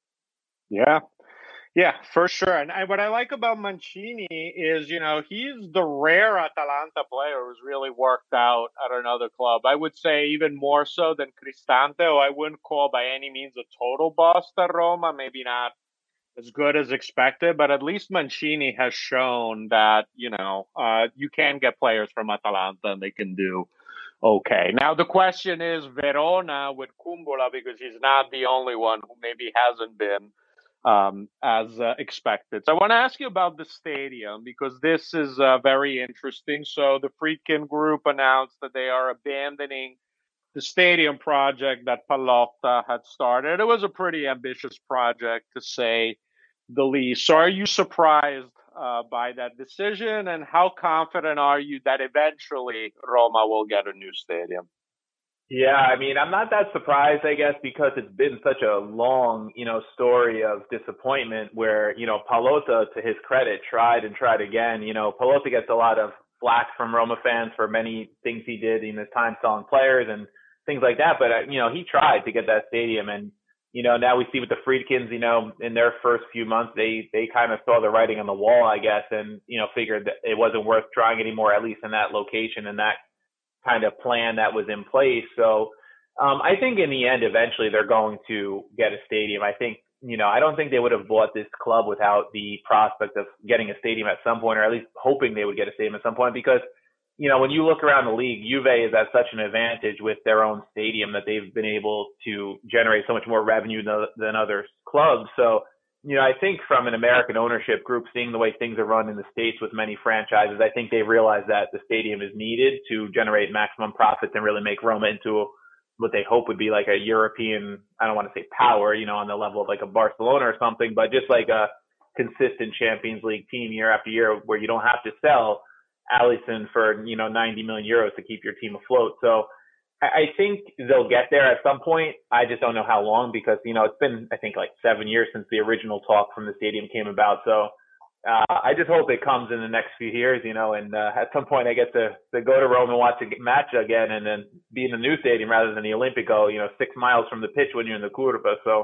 Yeah, for sure. And what I like about Mancini is, he's the rare Atalanta player who's really worked out at another club. I would say even more so than Cristante, who I wouldn't call by any means a total bust at Roma, maybe not as good as expected, but at least Mancini has shown that, you can get players from Atalanta and they can do okay. Now, the question is Verona with Kumbula, because he's not the only one who maybe hasn't been as expected. So I want to ask you about the stadium because this is very interesting. So the Friedkin Group announced that they are abandoning the stadium project that Pallotta had started. It was a pretty ambitious project, to say the least. So are you surprised by that decision, and how confident are you that eventually Roma will get a new stadium? Yeah, I mean, I'm not that surprised, I guess, because it's been such a long, story of disappointment where, Pallotta, to his credit, tried and tried again. Pallotta gets a lot of flack from Roma fans for many things he did in his time selling players and things like that. But, he tried to get that stadium. And, now we see with the Friedkins, in their first few months, they kind of saw the writing on the wall, I guess, and, figured that it wasn't worth trying anymore, at least in that location and that kind of plan that was in place. So I think in the end, eventually they're going to get a stadium. I think, I don't think they would have bought this club without the prospect of getting a stadium at some point, or at least hoping they would get a stadium at some point, because, when you look around the league, Juve is at such an advantage with their own stadium that they've been able to generate so much more revenue than other clubs. So, I think from an American ownership group, seeing the way things are run in the States with many franchises, I think they've realized that the stadium is needed to generate maximum profits and really make Roma into what they hope would be like a European, I don't want to say power, on the level of like a Barcelona or something, but just like a consistent Champions League team year after year where you don't have to sell Alisson for, 90 million euros to keep your team afloat. So I think they'll get there at some point. I just don't know how long because, it's been, I think, like 7 years since the original talk from the stadium came about. So I just hope it comes in the next few years, and at some point I get to go to Rome and watch a match again and then be in the new stadium rather than the Olimpico, 6 miles from the pitch when you're in the Curva. So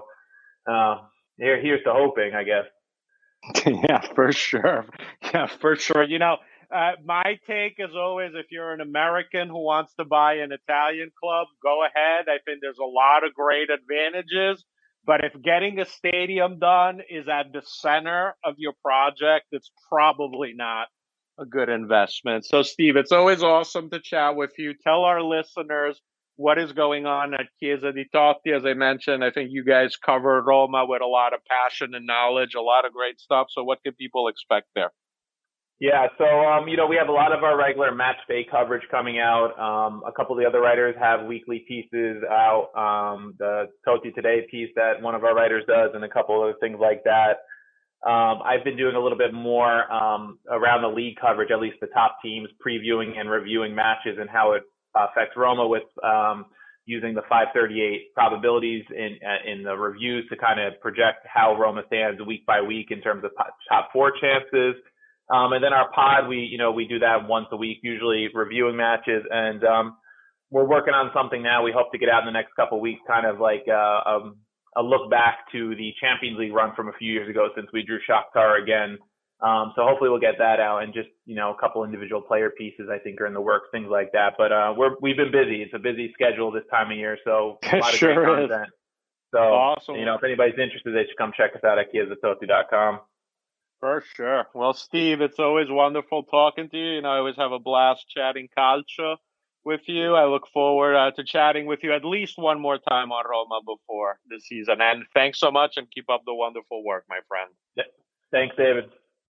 here's to hoping, I guess. Yeah, for sure. Yeah, for sure. My take is always, if you're an American who wants to buy an Italian club, go ahead. I think there's a lot of great advantages. But if getting a stadium done is at the center of your project, it's probably not a good investment. So, Steve, it's always awesome to chat with you. Tell our listeners what is going on at Chiesa di Totti. As I mentioned, I think you guys cover Roma with a lot of passion and knowledge, a lot of great stuff. So what can people expect there? Yeah, so, we have a lot of our regular match day coverage coming out. A couple of the other writers have weekly pieces out. The Totti Today piece that one of our writers does and a couple of things like that. I've been doing a little bit more around the league coverage, at least the top teams, previewing and reviewing matches and how it affects Roma with using the 538 probabilities in the reviews to kind of project how Roma stands week by week in terms of top four chances. And then our pod, we do that once a week, usually reviewing matches. And we're working on something now. We hope to get out in the next couple of weeks, kind of like a look back to the Champions League run from a few years ago since we drew Shakhtar again. So hopefully we'll get that out, and just, a couple individual player pieces I think are in the works, things like that. But we've been busy. It's a busy schedule this time of year, so a lot of great content. So, awesome. If anybody's interested, they should come check us out at chiesatotti.com. For sure. Well, Steve, it's always wonderful talking to you. I always have a blast chatting calcio with you. I look forward to chatting with you at least one more time on Roma before the season. And thanks so much, and keep up the wonderful work, my friend. Thanks, David.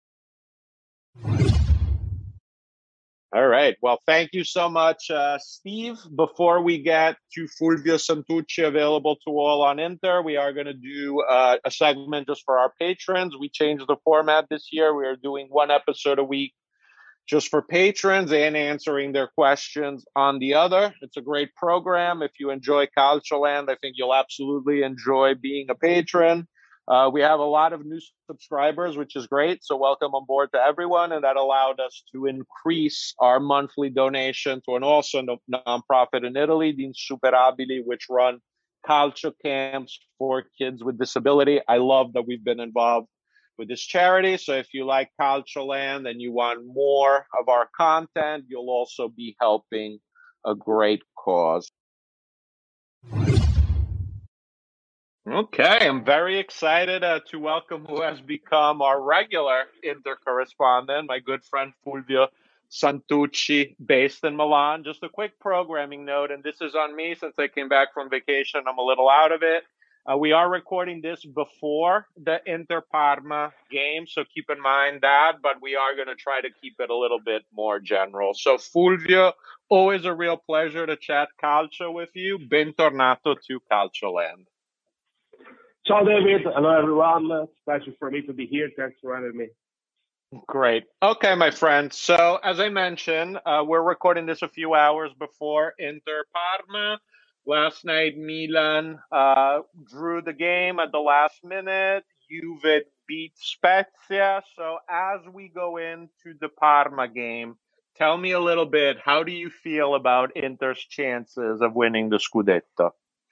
All right. Well, thank you so much, Steve. Before we get to Fulvio Santucci, available to all on Inter, we are going to do a segment just for our patrons. We changed the format this year. We are doing one episode a week just for patrons and answering their questions on the other. It's a great program. If you enjoy Calcioland, I think you'll absolutely enjoy being a patron. We have a lot of new subscribers, which is great. So welcome on board to everyone. And that allowed us to increase our monthly donation to an awesome nonprofit in Italy, the Insuperabili, which run calcio camps for kids with disability. I love that we've been involved with this charity. So if you like Calcioland and you want more of our content, you'll also be helping a great cause. Okay, I'm very excited to welcome who has become our regular Inter correspondent, my good friend Fulvio Santucci, based in Milan. Just a quick programming note, and this is on me since I came back from vacation. I'm a little out of it. We are recording this before the Inter Parma game, so keep in mind that, but we are going to try to keep it a little bit more general. So Fulvio, always a real pleasure to chat calcio with you. Bentornato to Calcio Land. Ciao David, hello everyone. It's a pleasure for me to be here. Thanks for having me. Great. Okay, my friend. So as I mentioned, we're recording this a few hours before Inter Parma. Last night, Milan drew the game at the last minute. Juve beat Spezia. So as we go into the Parma game, tell me a little bit, how do you feel about Inter's chances of winning the Scudetto?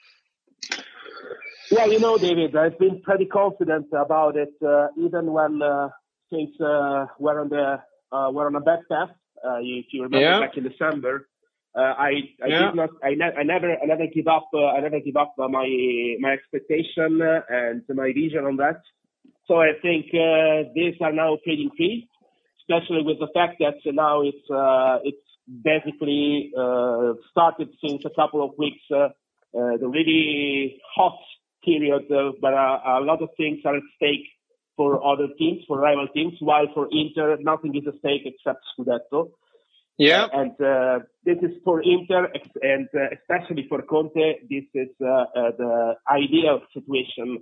Well, David, I've been pretty confident about it, even when things were on a bad path. If you remember back in December, I never give up. I never give up my expectation and my vision on that. So I think these are now pretty increased, especially with the fact that now it's basically started since a couple of weeks. The really hot period, but a lot of things are at stake for other teams, for rival teams, while for Inter, nothing is at stake except Scudetto. Yeah. And this is for Inter, and especially for Conte, this is the ideal situation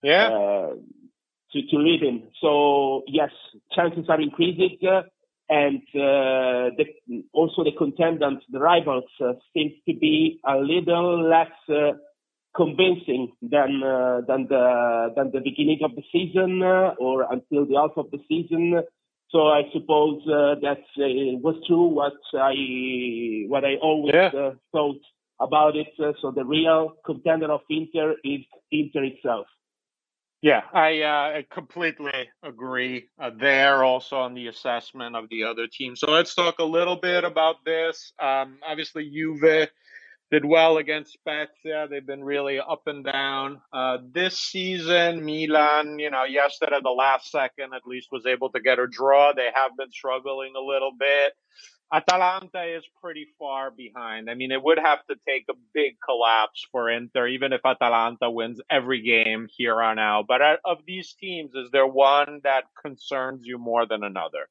to live in. So, yes, chances are increasing, and also the contenders, the rivals, seems to be a little less convincing than the beginning of the season or until the half of the season. So I suppose that was true what I always thought about it. So the real contender of Inter is Inter itself. Yeah, I completely agree there also on the assessment of the other team. So let's talk a little bit about this. Obviously, Juve did well against Spezia. They've been really up and down. This season, Milan, yesterday, the last second, at least was able to get a draw. They have been struggling a little bit. Atalanta is pretty far behind. I mean, it would have to take a big collapse for Inter, even if Atalanta wins every game here on out. But of these teams, is there one that concerns you more than another?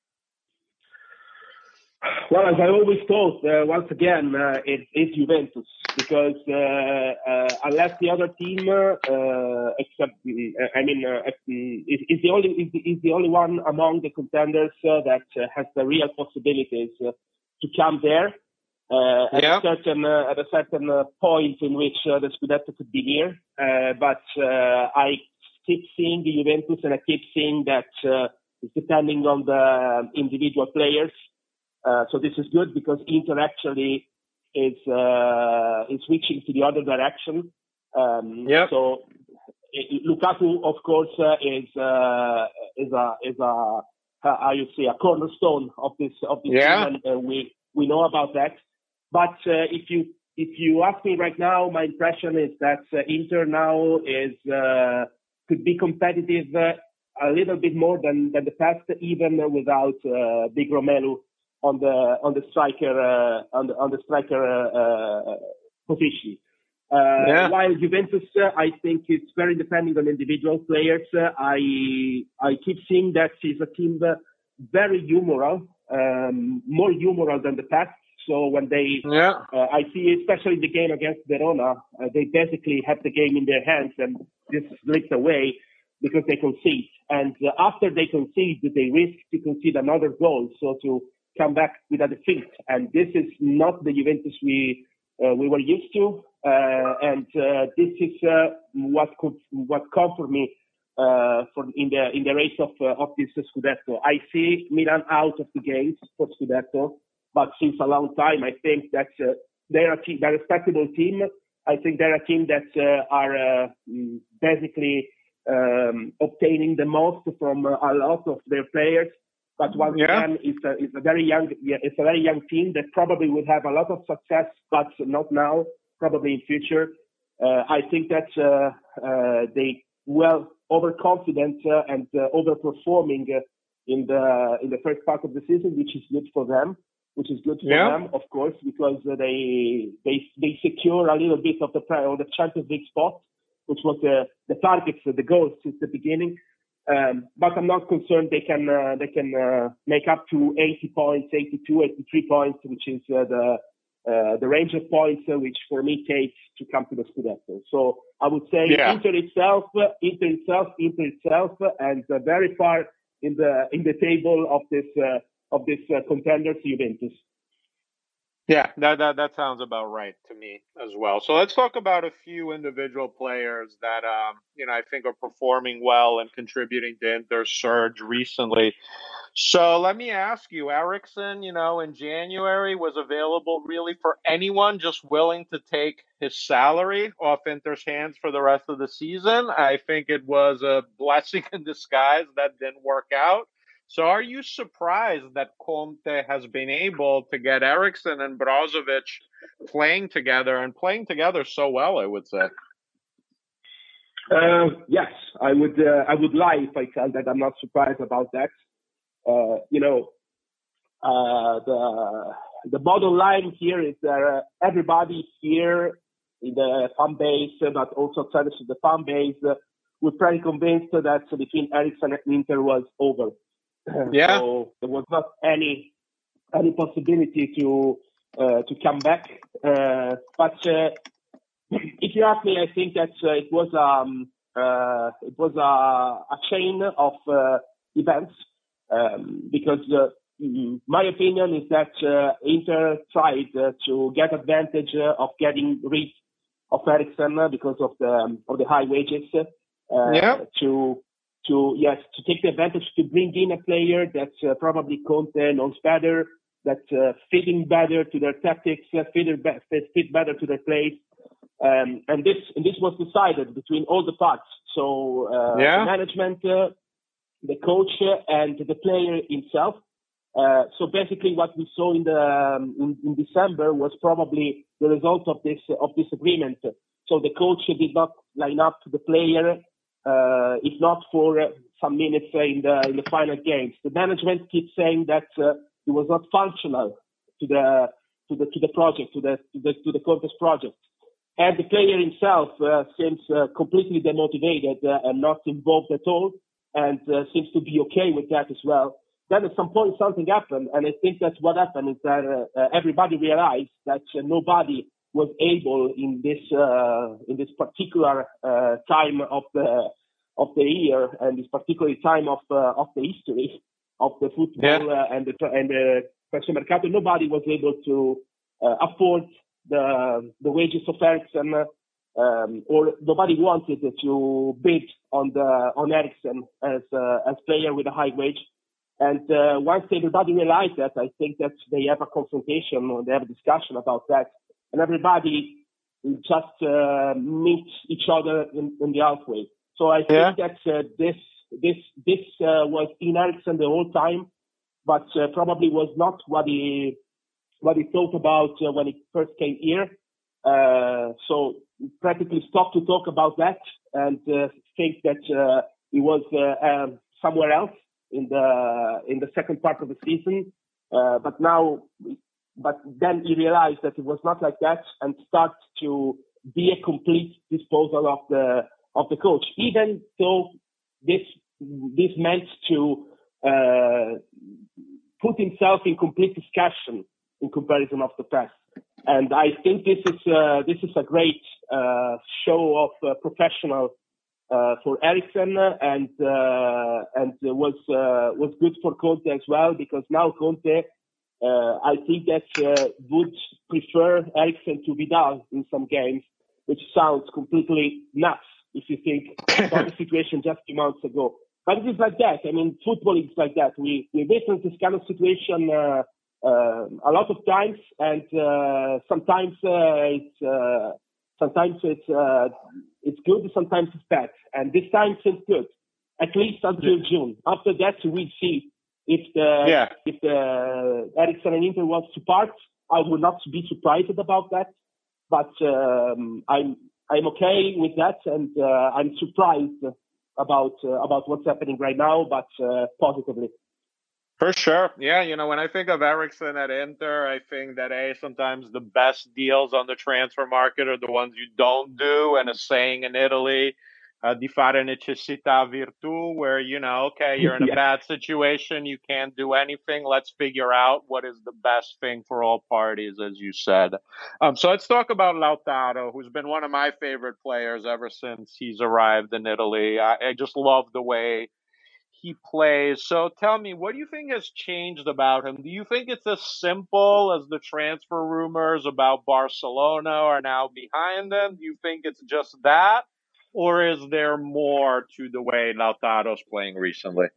Well, as I always thought, once again, it's Juventus, because unless the other team, is the only one among the contenders that has the real possibilities to come there at a certain point in which the Scudetto could be near. But I keep seeing the Juventus, and I keep seeing that it's depending on the individual players. So this is good because Inter actually is switching to the other direction. So Lukaku, of course, is a cornerstone of this team, and we know about that. But if you ask me right now, my impression is that Inter now could be competitive a little bit more than the past, even without Big Romelu on the striker position. While Juventus, I think it's very depending on individual players. I keep seeing that it's a team very humoral, more humoral than the past. So when I see, especially the game against Verona, they basically have the game in their hands and just slipped away because they concede. And after they concede, they risk to concede another goal, so to come back with a defeat. And this is not the Juventus we were used to. And this is what comfort me in the race of this Scudetto. I see Milan out of the games for Scudetto, but since a long time, I think that they're a respectable team. I think they're a team that are basically obtaining the most from a lot of their players. But once again, it's a very young team that probably will have a lot of success, but not now, probably in future. I think that they overconfident and overperforming in the first part of the season, which is good for them. Of course, because they secure a little bit of the Champions League spot. which was the targets, the goals since the beginning. But I'm not concerned they can make up to 80 points, 82, 83 points, which is the range of points which for me takes to come to the Scudetto. So I would say Inter itself, and very far in the table of this contenders, Juventus. Yeah, that sounds about right to me as well. So let's talk about a few individual players that I think are performing well and contributing to Inter's surge recently. So let me ask you, Eriksen, in January was available really for anyone just willing to take his salary off Inter's hands for the rest of the season. I think it was a blessing in disguise that didn't work out. So are you surprised that Conte has been able to get Eriksen and Brozovic playing together so well, I would say? Yes, I would lie if I said that I'm not surprised about that. The bottom line here is that everybody here in the fan base, but also outside of the fan base, was pretty convinced that between Eriksen and Inter was over. Yeah. So there was not any possibility to come back. But if you ask me, I think that it was a chain of events because my opinion is that Inter tried to get advantage of getting rid of Eriksen because of the high wages. To take the advantage to bring in a player that probably Conte knows better, that's fitting better to their tactics, fit better to their play. And this was decided between all the parts. So the management, the coach, and the player himself. So basically, what we saw in December was probably the result of this agreement. So the coach did not line up the player. If not for some minutes in the final games, the management keeps saying that it was not functional to the project, to the Conte's project, and the player himself seems completely demotivated and not involved at all, and seems to be okay with that as well. Then at some point something happened, and I think that's what happened is that everybody realized that nobody was able in this particular time of the year and this particular time of the history of the football and the transfer mercato. Nobody was able to afford the wages of Eriksen, or nobody wanted to bid on Eriksen as player with a high wage. And once everybody realized that, I think that they have a confrontation or they have a discussion about that. And everybody just meets each other in the halfway. So I think that this was in Eriksen the whole time, but probably was not what he thought about when he first came here. So practically stopped to talk about that and think that he was somewhere else in the second part of the season. But then he realized that it was not like that and start to be a complete disposal of the coach, even though this meant to put himself in complete discussion in comparison of the past. And I think this is a great show of professional for Eriksen, and was good for Conte as well, because now Conte, I think that would prefer Eriksen to Vidal in some games, which sounds completely nuts if you think about the situation just 2 months ago. But it is like that. I mean, football is like that. We witness this kind of situation a lot of times, and sometimes it's good, sometimes it's bad. And this time it's good, at least until June. After that, we'll see if the Eriksen and Inter wants to part. I would not be surprised about that, but I'm okay with that, and I'm surprised about what's happening right now, but positively. For sure. Yeah, when I think of Eriksen at Inter, I think that sometimes the best deals on the transfer market are the ones you don't do. And a saying in Italy, di fare necessità virtù, where, okay, you're in a Yeah. bad situation, you can't do anything. Let's figure out what is the best thing for all parties, as you said. So let's talk about Lautaro, who's been one of my favorite players ever since he's arrived in Italy. I just love the way he plays. So tell me, what do you think has changed about him? Do you think it's as simple as the transfer rumors about Barcelona are now behind him? Do you think it's just that? Or is there more to the way Lautaro's playing recently?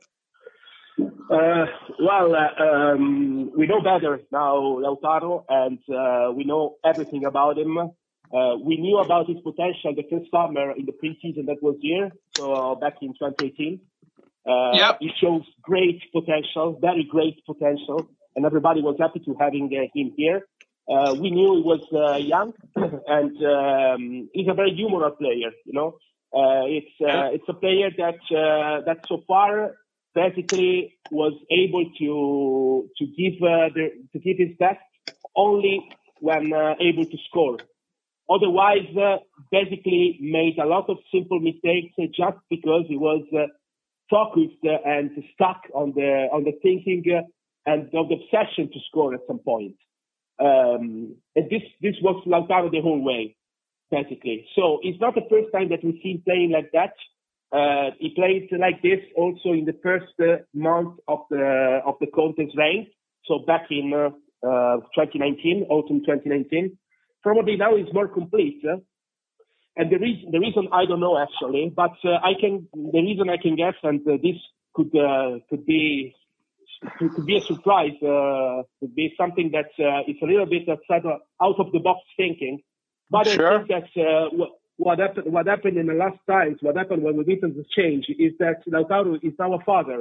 We know better now, Lautaro, and we know everything about him. We knew about his potential the first summer in the preseason that was here, so back in 2018. He shows great potential, very great potential, and everybody was happy to having him here. We knew he was young, and he's a very humorous player. It's a player that so far basically was able to give his best only when able to score. Otherwise, basically made a lot of simple mistakes just because he was focused and stuck on the thinking and of the obsession to score at some point. And this was Lautaro the whole way, basically. So it's not the first time that we see him playing like that. He played like this also in the first month of the Conte's reign. So back in 2019, autumn 2019. Probably now it's more complete. And the reason I don't know actually, but the reason I can guess, and this could be a surprise, could be something that is a little bit out of the box thinking. But sure. I think that what happened in the last times, what happened when the witnesses change, is that Lautaro is now a father.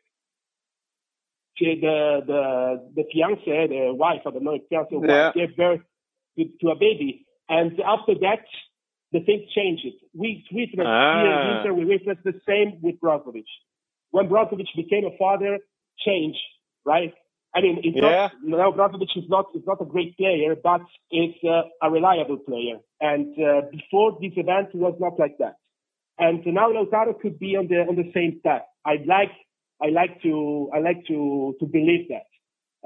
The fiancé, the wife, I don't know if fiancé or wife, gave birth to a baby, and after that. The things changed. We witnessed here in Inter, we witnessed the same with Brozovic. When Brozovic became a father, change, right? I mean, now Brozovic is not a great player, but it's a reliable player. And before this event, he was not like that. And now Lautaro could be on the same path. I like to believe that.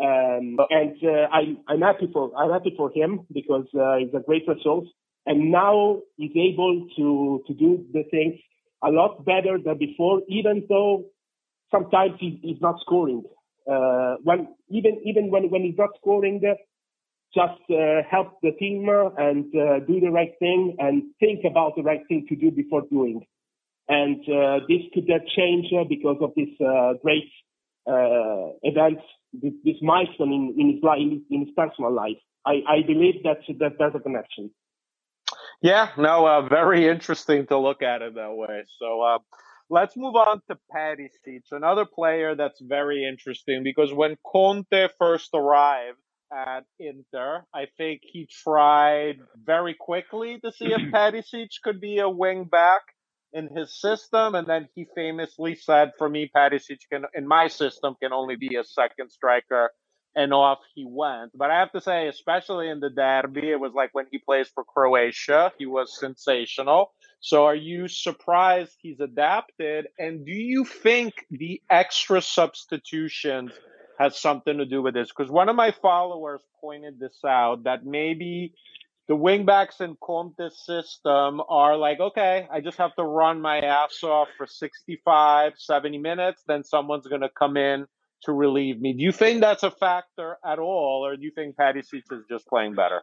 I'm happy for him because it's a great result. And now he's able to do the things a lot better than before, even though sometimes he's not scoring. When he's not scoring, just help the team and do the right thing and think about the right thing to do before doing. And this could change because of this great event, this milestone in his life, in his personal life. I believe that there's a connection. Yeah, no, very interesting to look at it that way. So let's move on to Perisic, another player that's very interesting because when Conte first arrived at Inter, I think he tried very quickly to see if Perisic could be a wing back in his system, and then he famously said, for me, Perisic in my system can only be a second striker. And off he went. But I have to say, especially in the derby, it was like when he plays for Croatia, he was sensational. So are you surprised he's adapted? And do you think the extra substitutions has something to do with this? Because one of my followers pointed this out, that maybe the wingbacks in Conte's system are like, okay, I just have to run my ass off for 65, 70 minutes. Then someone's going to come in to relieve me. Do you think that's a factor at all, or do you think Perisic is just playing better?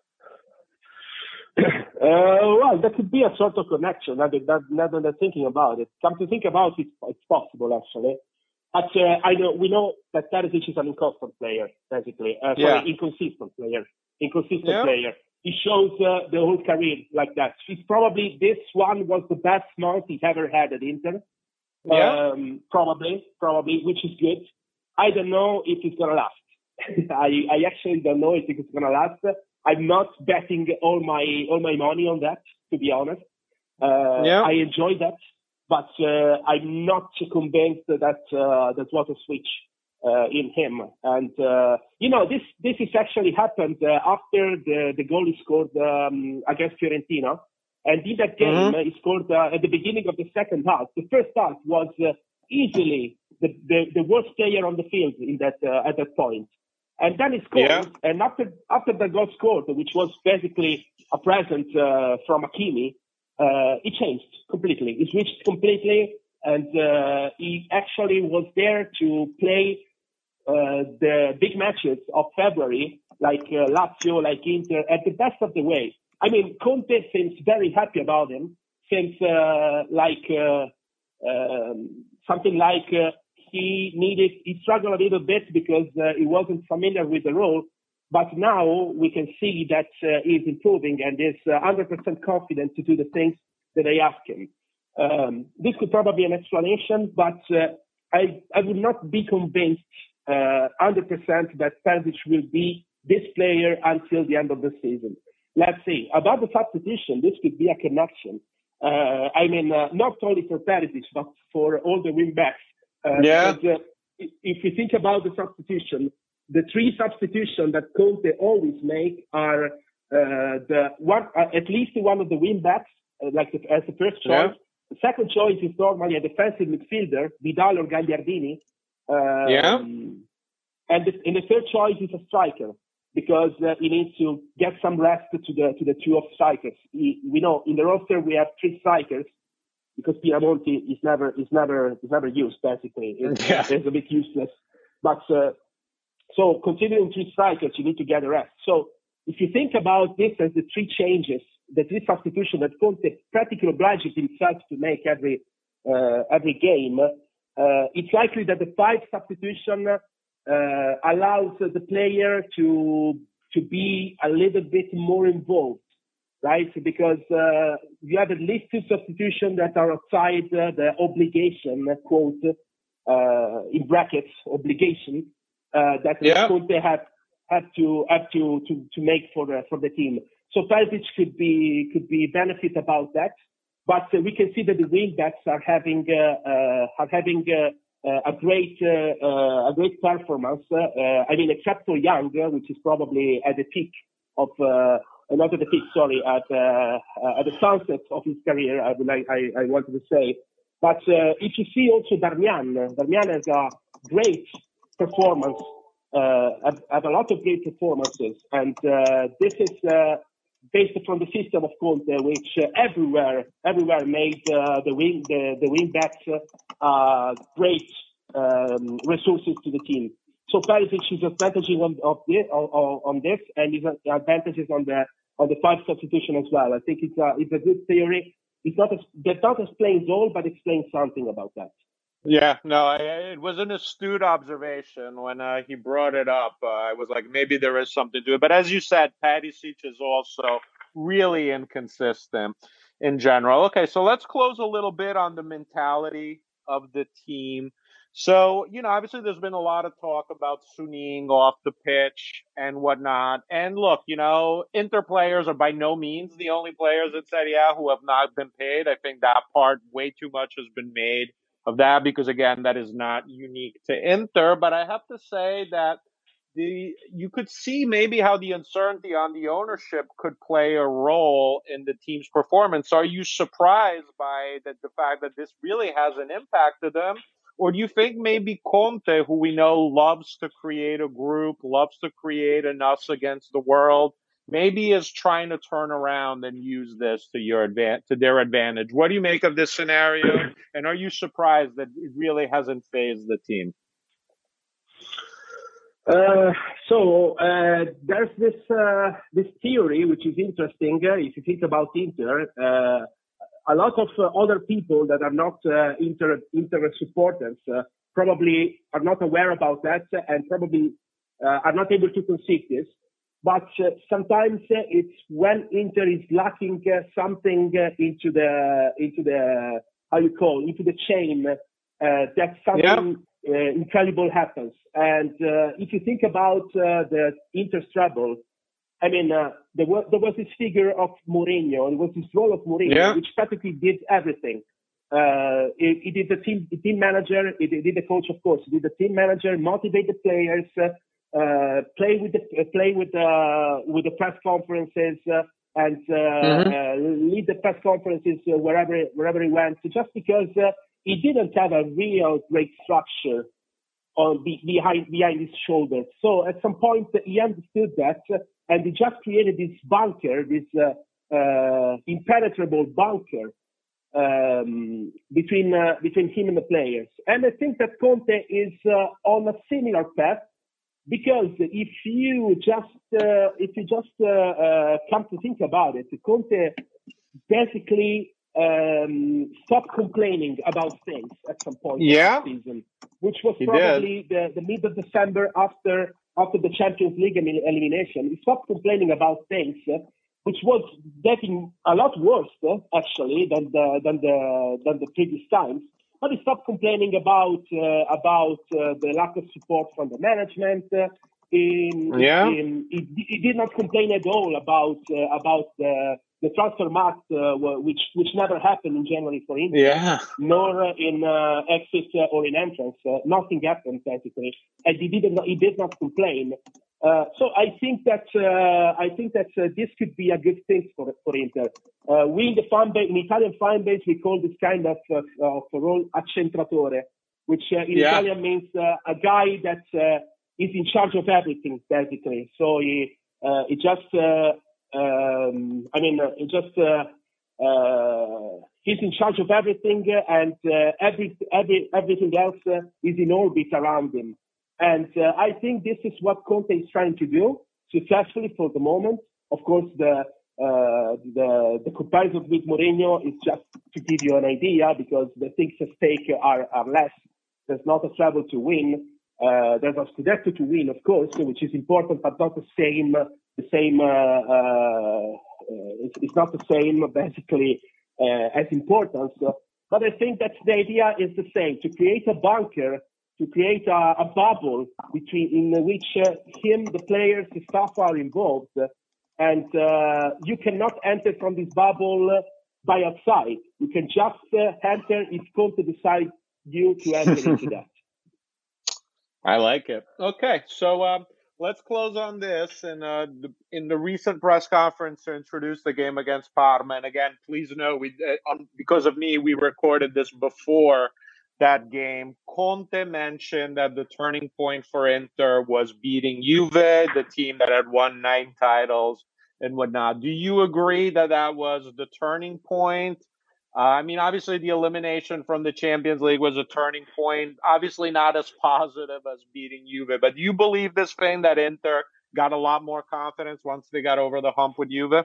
Well, that could be a sort of connection. Now that I'm thinking about it, come to think about it, it's possible actually. But we know that Perisic is an inconsistent player, basically. Inconsistent player. Player. He shows the whole career like that. Probably this one was the best month he's ever had at Inter. Probably, which is good. I don't know if it's gonna last. I actually don't know if it's gonna last. I'm not betting all my money on that, to be honest. I enjoy that, but I'm not convinced that was a switch. in him. And this is actually happened after the goal he scored against Fiorentina. And in that game, he scored at the beginning of the second half. The first half was easily the worst player on the field in that at that point. And then he scored, and after the goal scored, which was basically a present from Hakimi, he changed completely. He switched completely, and he actually was there to play the big matches of February, like Lazio, like Inter, at the best of the way. I mean, Conte seems very happy about him, seems something like he struggled a little bit because he wasn't familiar with the role, but now we can see that he's improving and is 100% confident to do the things that they ask him. This could probably be an explanation, but I would not be convinced 100% that Perisic will be this player until the end of the season. Let's see. About the substitution, this could be a connection. Not only for Perisic, but for all the wing backs. Because, if you think about the substitution, the three substitutions that Conte always make are at least one of the wing backs, as the first choice. The second choice is normally a defensive midfielder, Vidal or Gagliardini. And the third choice is a striker, because he needs to get some rest to the two of strikers. We know in the roster we have three strikers, because Pinamonti is never used, basically. It's a bit useless. But so considering three strikers, you need to get a rest. So if you think about this as the three changes, the three substitutions that Conte practically obliges himself to make every game, it's likely that the five substitution allows the player to be a little bit more involved, right? Because you have at least two substitutions that are outside the obligation, quote, in brackets, obligation, that Conte had to make for the team. So Perisic could be benefit about that, but we can see that the wing backs are having a great performance. Except for Young, which is probably at the peak of not at the peak, sorry, at the sunset of his career. I wanted to say. But if you see also Darmian has a great performance. Have a lot of great performances, and this is based on the system of Conte, which everywhere made the wing backs great resources to the team. So Perisic is advantaging on this, and is advantages on the five substitution as well. I think it's a good theory. That not explains all, but explains something about that. Yeah, no, it was an astute observation when he brought it up. I was like, maybe there is something to it. But as you said, Perisic is also really inconsistent in general. Okay, so let's close a little bit on the mentality of the team. So, obviously there's been a lot of talk about Suning off the pitch and whatnot. And look, Inter players are by no means the only players at Serie A who have not been paid. I think that part, way too much has been made of that, because again, that is not unique to Inter. But I have to say that you could see maybe how the uncertainty on the ownership could play a role in the team's performance. Are you surprised by the fact that this really hasn't impacted them? Or do you think maybe Conte, who we know loves to create a group, loves to create an us against the world, maybe is trying to turn around and use this to their advantage? What do you make of this scenario? And are you surprised that it really hasn't fazed the team? So there's this theory which is interesting. If you think about Inter, a lot of other people that are not Inter supporters probably are not aware about that, and probably are not able to conceive this. But sometimes it's when Inter is lacking something into the chain, that something incredible happens. And if you think about the Inter's trouble, there was this figure of Mourinho, it was this role of Mourinho, which practically did everything. He did the team manager. He did the coach, of course. He did the team manager, motivate the players, play with the press conferences, and lead the press conferences wherever he went. Just because he didn't have a real great structure behind his shoulders. So at some point he understood that, and he just created this bunker, this impenetrable bunker between him and the players. And I think that Conte is on a similar path, because if you just come to think about it, Conte basically stopped complaining about things at some point in the season, which was probably the mid of December after the Champions League elimination. He stopped complaining about things, which was getting a lot worse actually than the previous times. But he stopped complaining about the lack of support from the management. He did not complain at all about the transfer market, which never happened in January for Inter, nor in exit or in entrance. Nothing happened basically, and he did not complain. So I think that this could be a good thing for Inter. We in the Italian fan base, we call this kind of role accentratore, which in Italian means a guy that is in charge of everything basically. So he's in charge of everything, and everything else is in orbit around him. And I think this is what Conte is trying to do successfully for the moment. Of course, the comparison with Mourinho is just to give you an idea, because the things at stake are less. There's not a treble to win. There's a Scudetto to win, of course, which is important, but not the same. It's not the same, basically, as importance. But I think that the idea is the same: to create a bunker, to create a bubble in which the players, the staff are involved, and you cannot enter from this bubble by outside. You can just enter if Conte decides you to enter into that. I like it. Okay, so let's close on this. And in the recent press conference to introduce the game against Parma, and again, please know, because of me, we recorded this before that game. Conte mentioned that the turning point for Inter was beating Juve, the team that had won 9 titles and whatnot. Do you agree that was the turning point? I mean, obviously the elimination from the Champions League was a turning point. Obviously not as positive as beating Juve, but do you believe this thing that Inter got a lot more confidence once they got over the hump with Juve?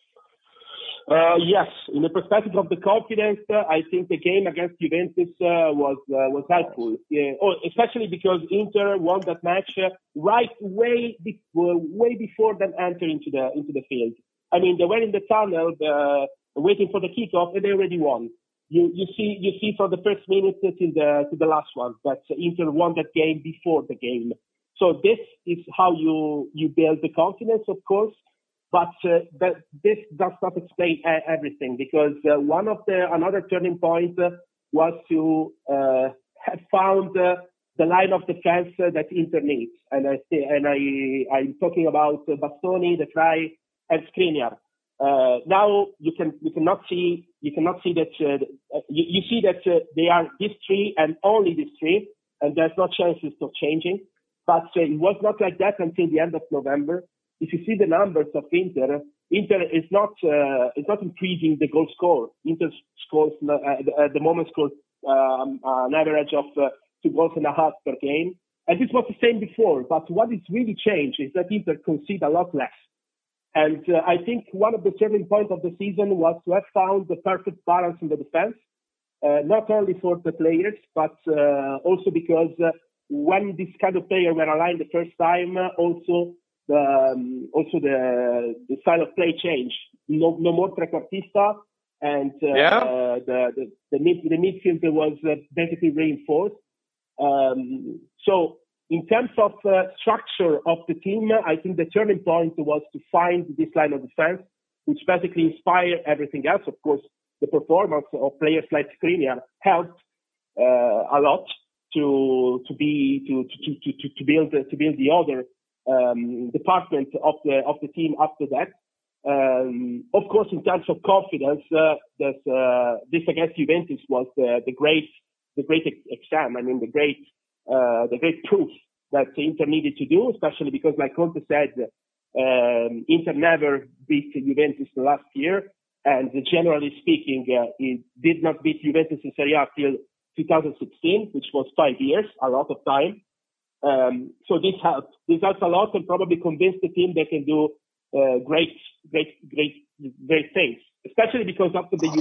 Yes, in the perspective of the confidence, I think the game against Juventus was helpful. Especially because Inter won that match way before them entering into the field. I mean, they were in the tunnel waiting for the kickoff, and they already won. You see from the first minute to the last one that Inter won that game before the game. So this is how you build the confidence, of course. But this does not explain everything, because another turning point was to have found the line of defense that Inter needs, and I'm talking about Bastoni, De Vrij, and Skriniar. Now you cannot see that you see that they are these 3 and only these 3, and there's no chances of changing. But it was not like that until the end of November. If you see the numbers of Inter is not increasing the goal score. Inter scores at the moment scores an average of 2.5 goals per game, and this was the same before. But what is really changed is that Inter concede a lot less. And I think one of the turning points of the season was to have found the perfect balance in the defense, not only for the players, but also because when this kind of player were aligned the first time, also the style of play changed. No more trequartista, and the midfield was basically reinforced. So in terms of structure of the team, I think the turning point was to find this line of defense, which basically inspired everything else. Of course, the performance of players like Skriniar helped a lot to build the other department of the team after that. Of course, in terms of confidence, this against Juventus was the great exam. I mean, the great proof that Inter needed to do, especially because, like Conte said, Inter never beat Juventus last year, and generally speaking, it did not beat Juventus in Serie A till 2016, which was 5 years, a lot of time. So this helped. This helps a lot, and probably convinced the team they can do great things. Especially because after the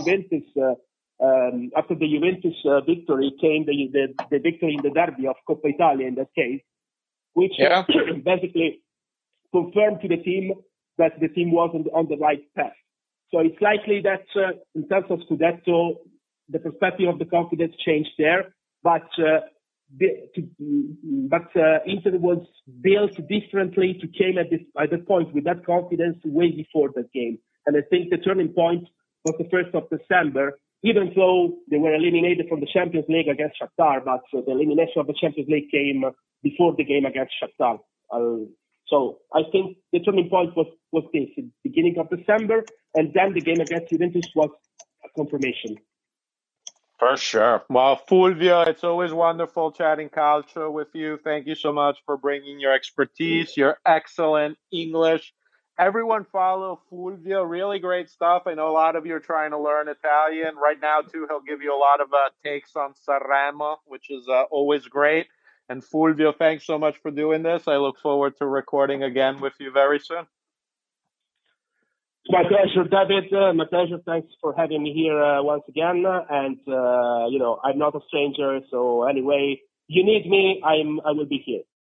Juventus victory came the victory in the derby of Coppa Italia in that case, which basically confirmed to the team that the team was on the right path. So it's likely that in terms of Scudetto, the perspective of the confidence changed there, but Inter was built differently to came at the point with that confidence way before that game. And I think the turning point was the 1st of December, even though they were eliminated from the Champions League against Shakhtar, but the elimination of the Champions League came before the game against Shakhtar. So I think the turning point was this, the beginning of December, and then the game against Juventus was a confirmation. For sure. Well, Fulvio, it's always wonderful chatting calcio with you. Thank you so much for bringing your expertise, your excellent English. Everyone follow Fulvio. Really great stuff. I know a lot of you are trying to learn Italian. Right now, too, he'll give you a lot of takes on Sanremo, which is always great. And Fulvio, thanks so much for doing this. I look forward to recording again with you very soon. My pleasure, David. My pleasure. Thanks for having me here once again. And, I'm not a stranger. So anyway, you need me, I will be here.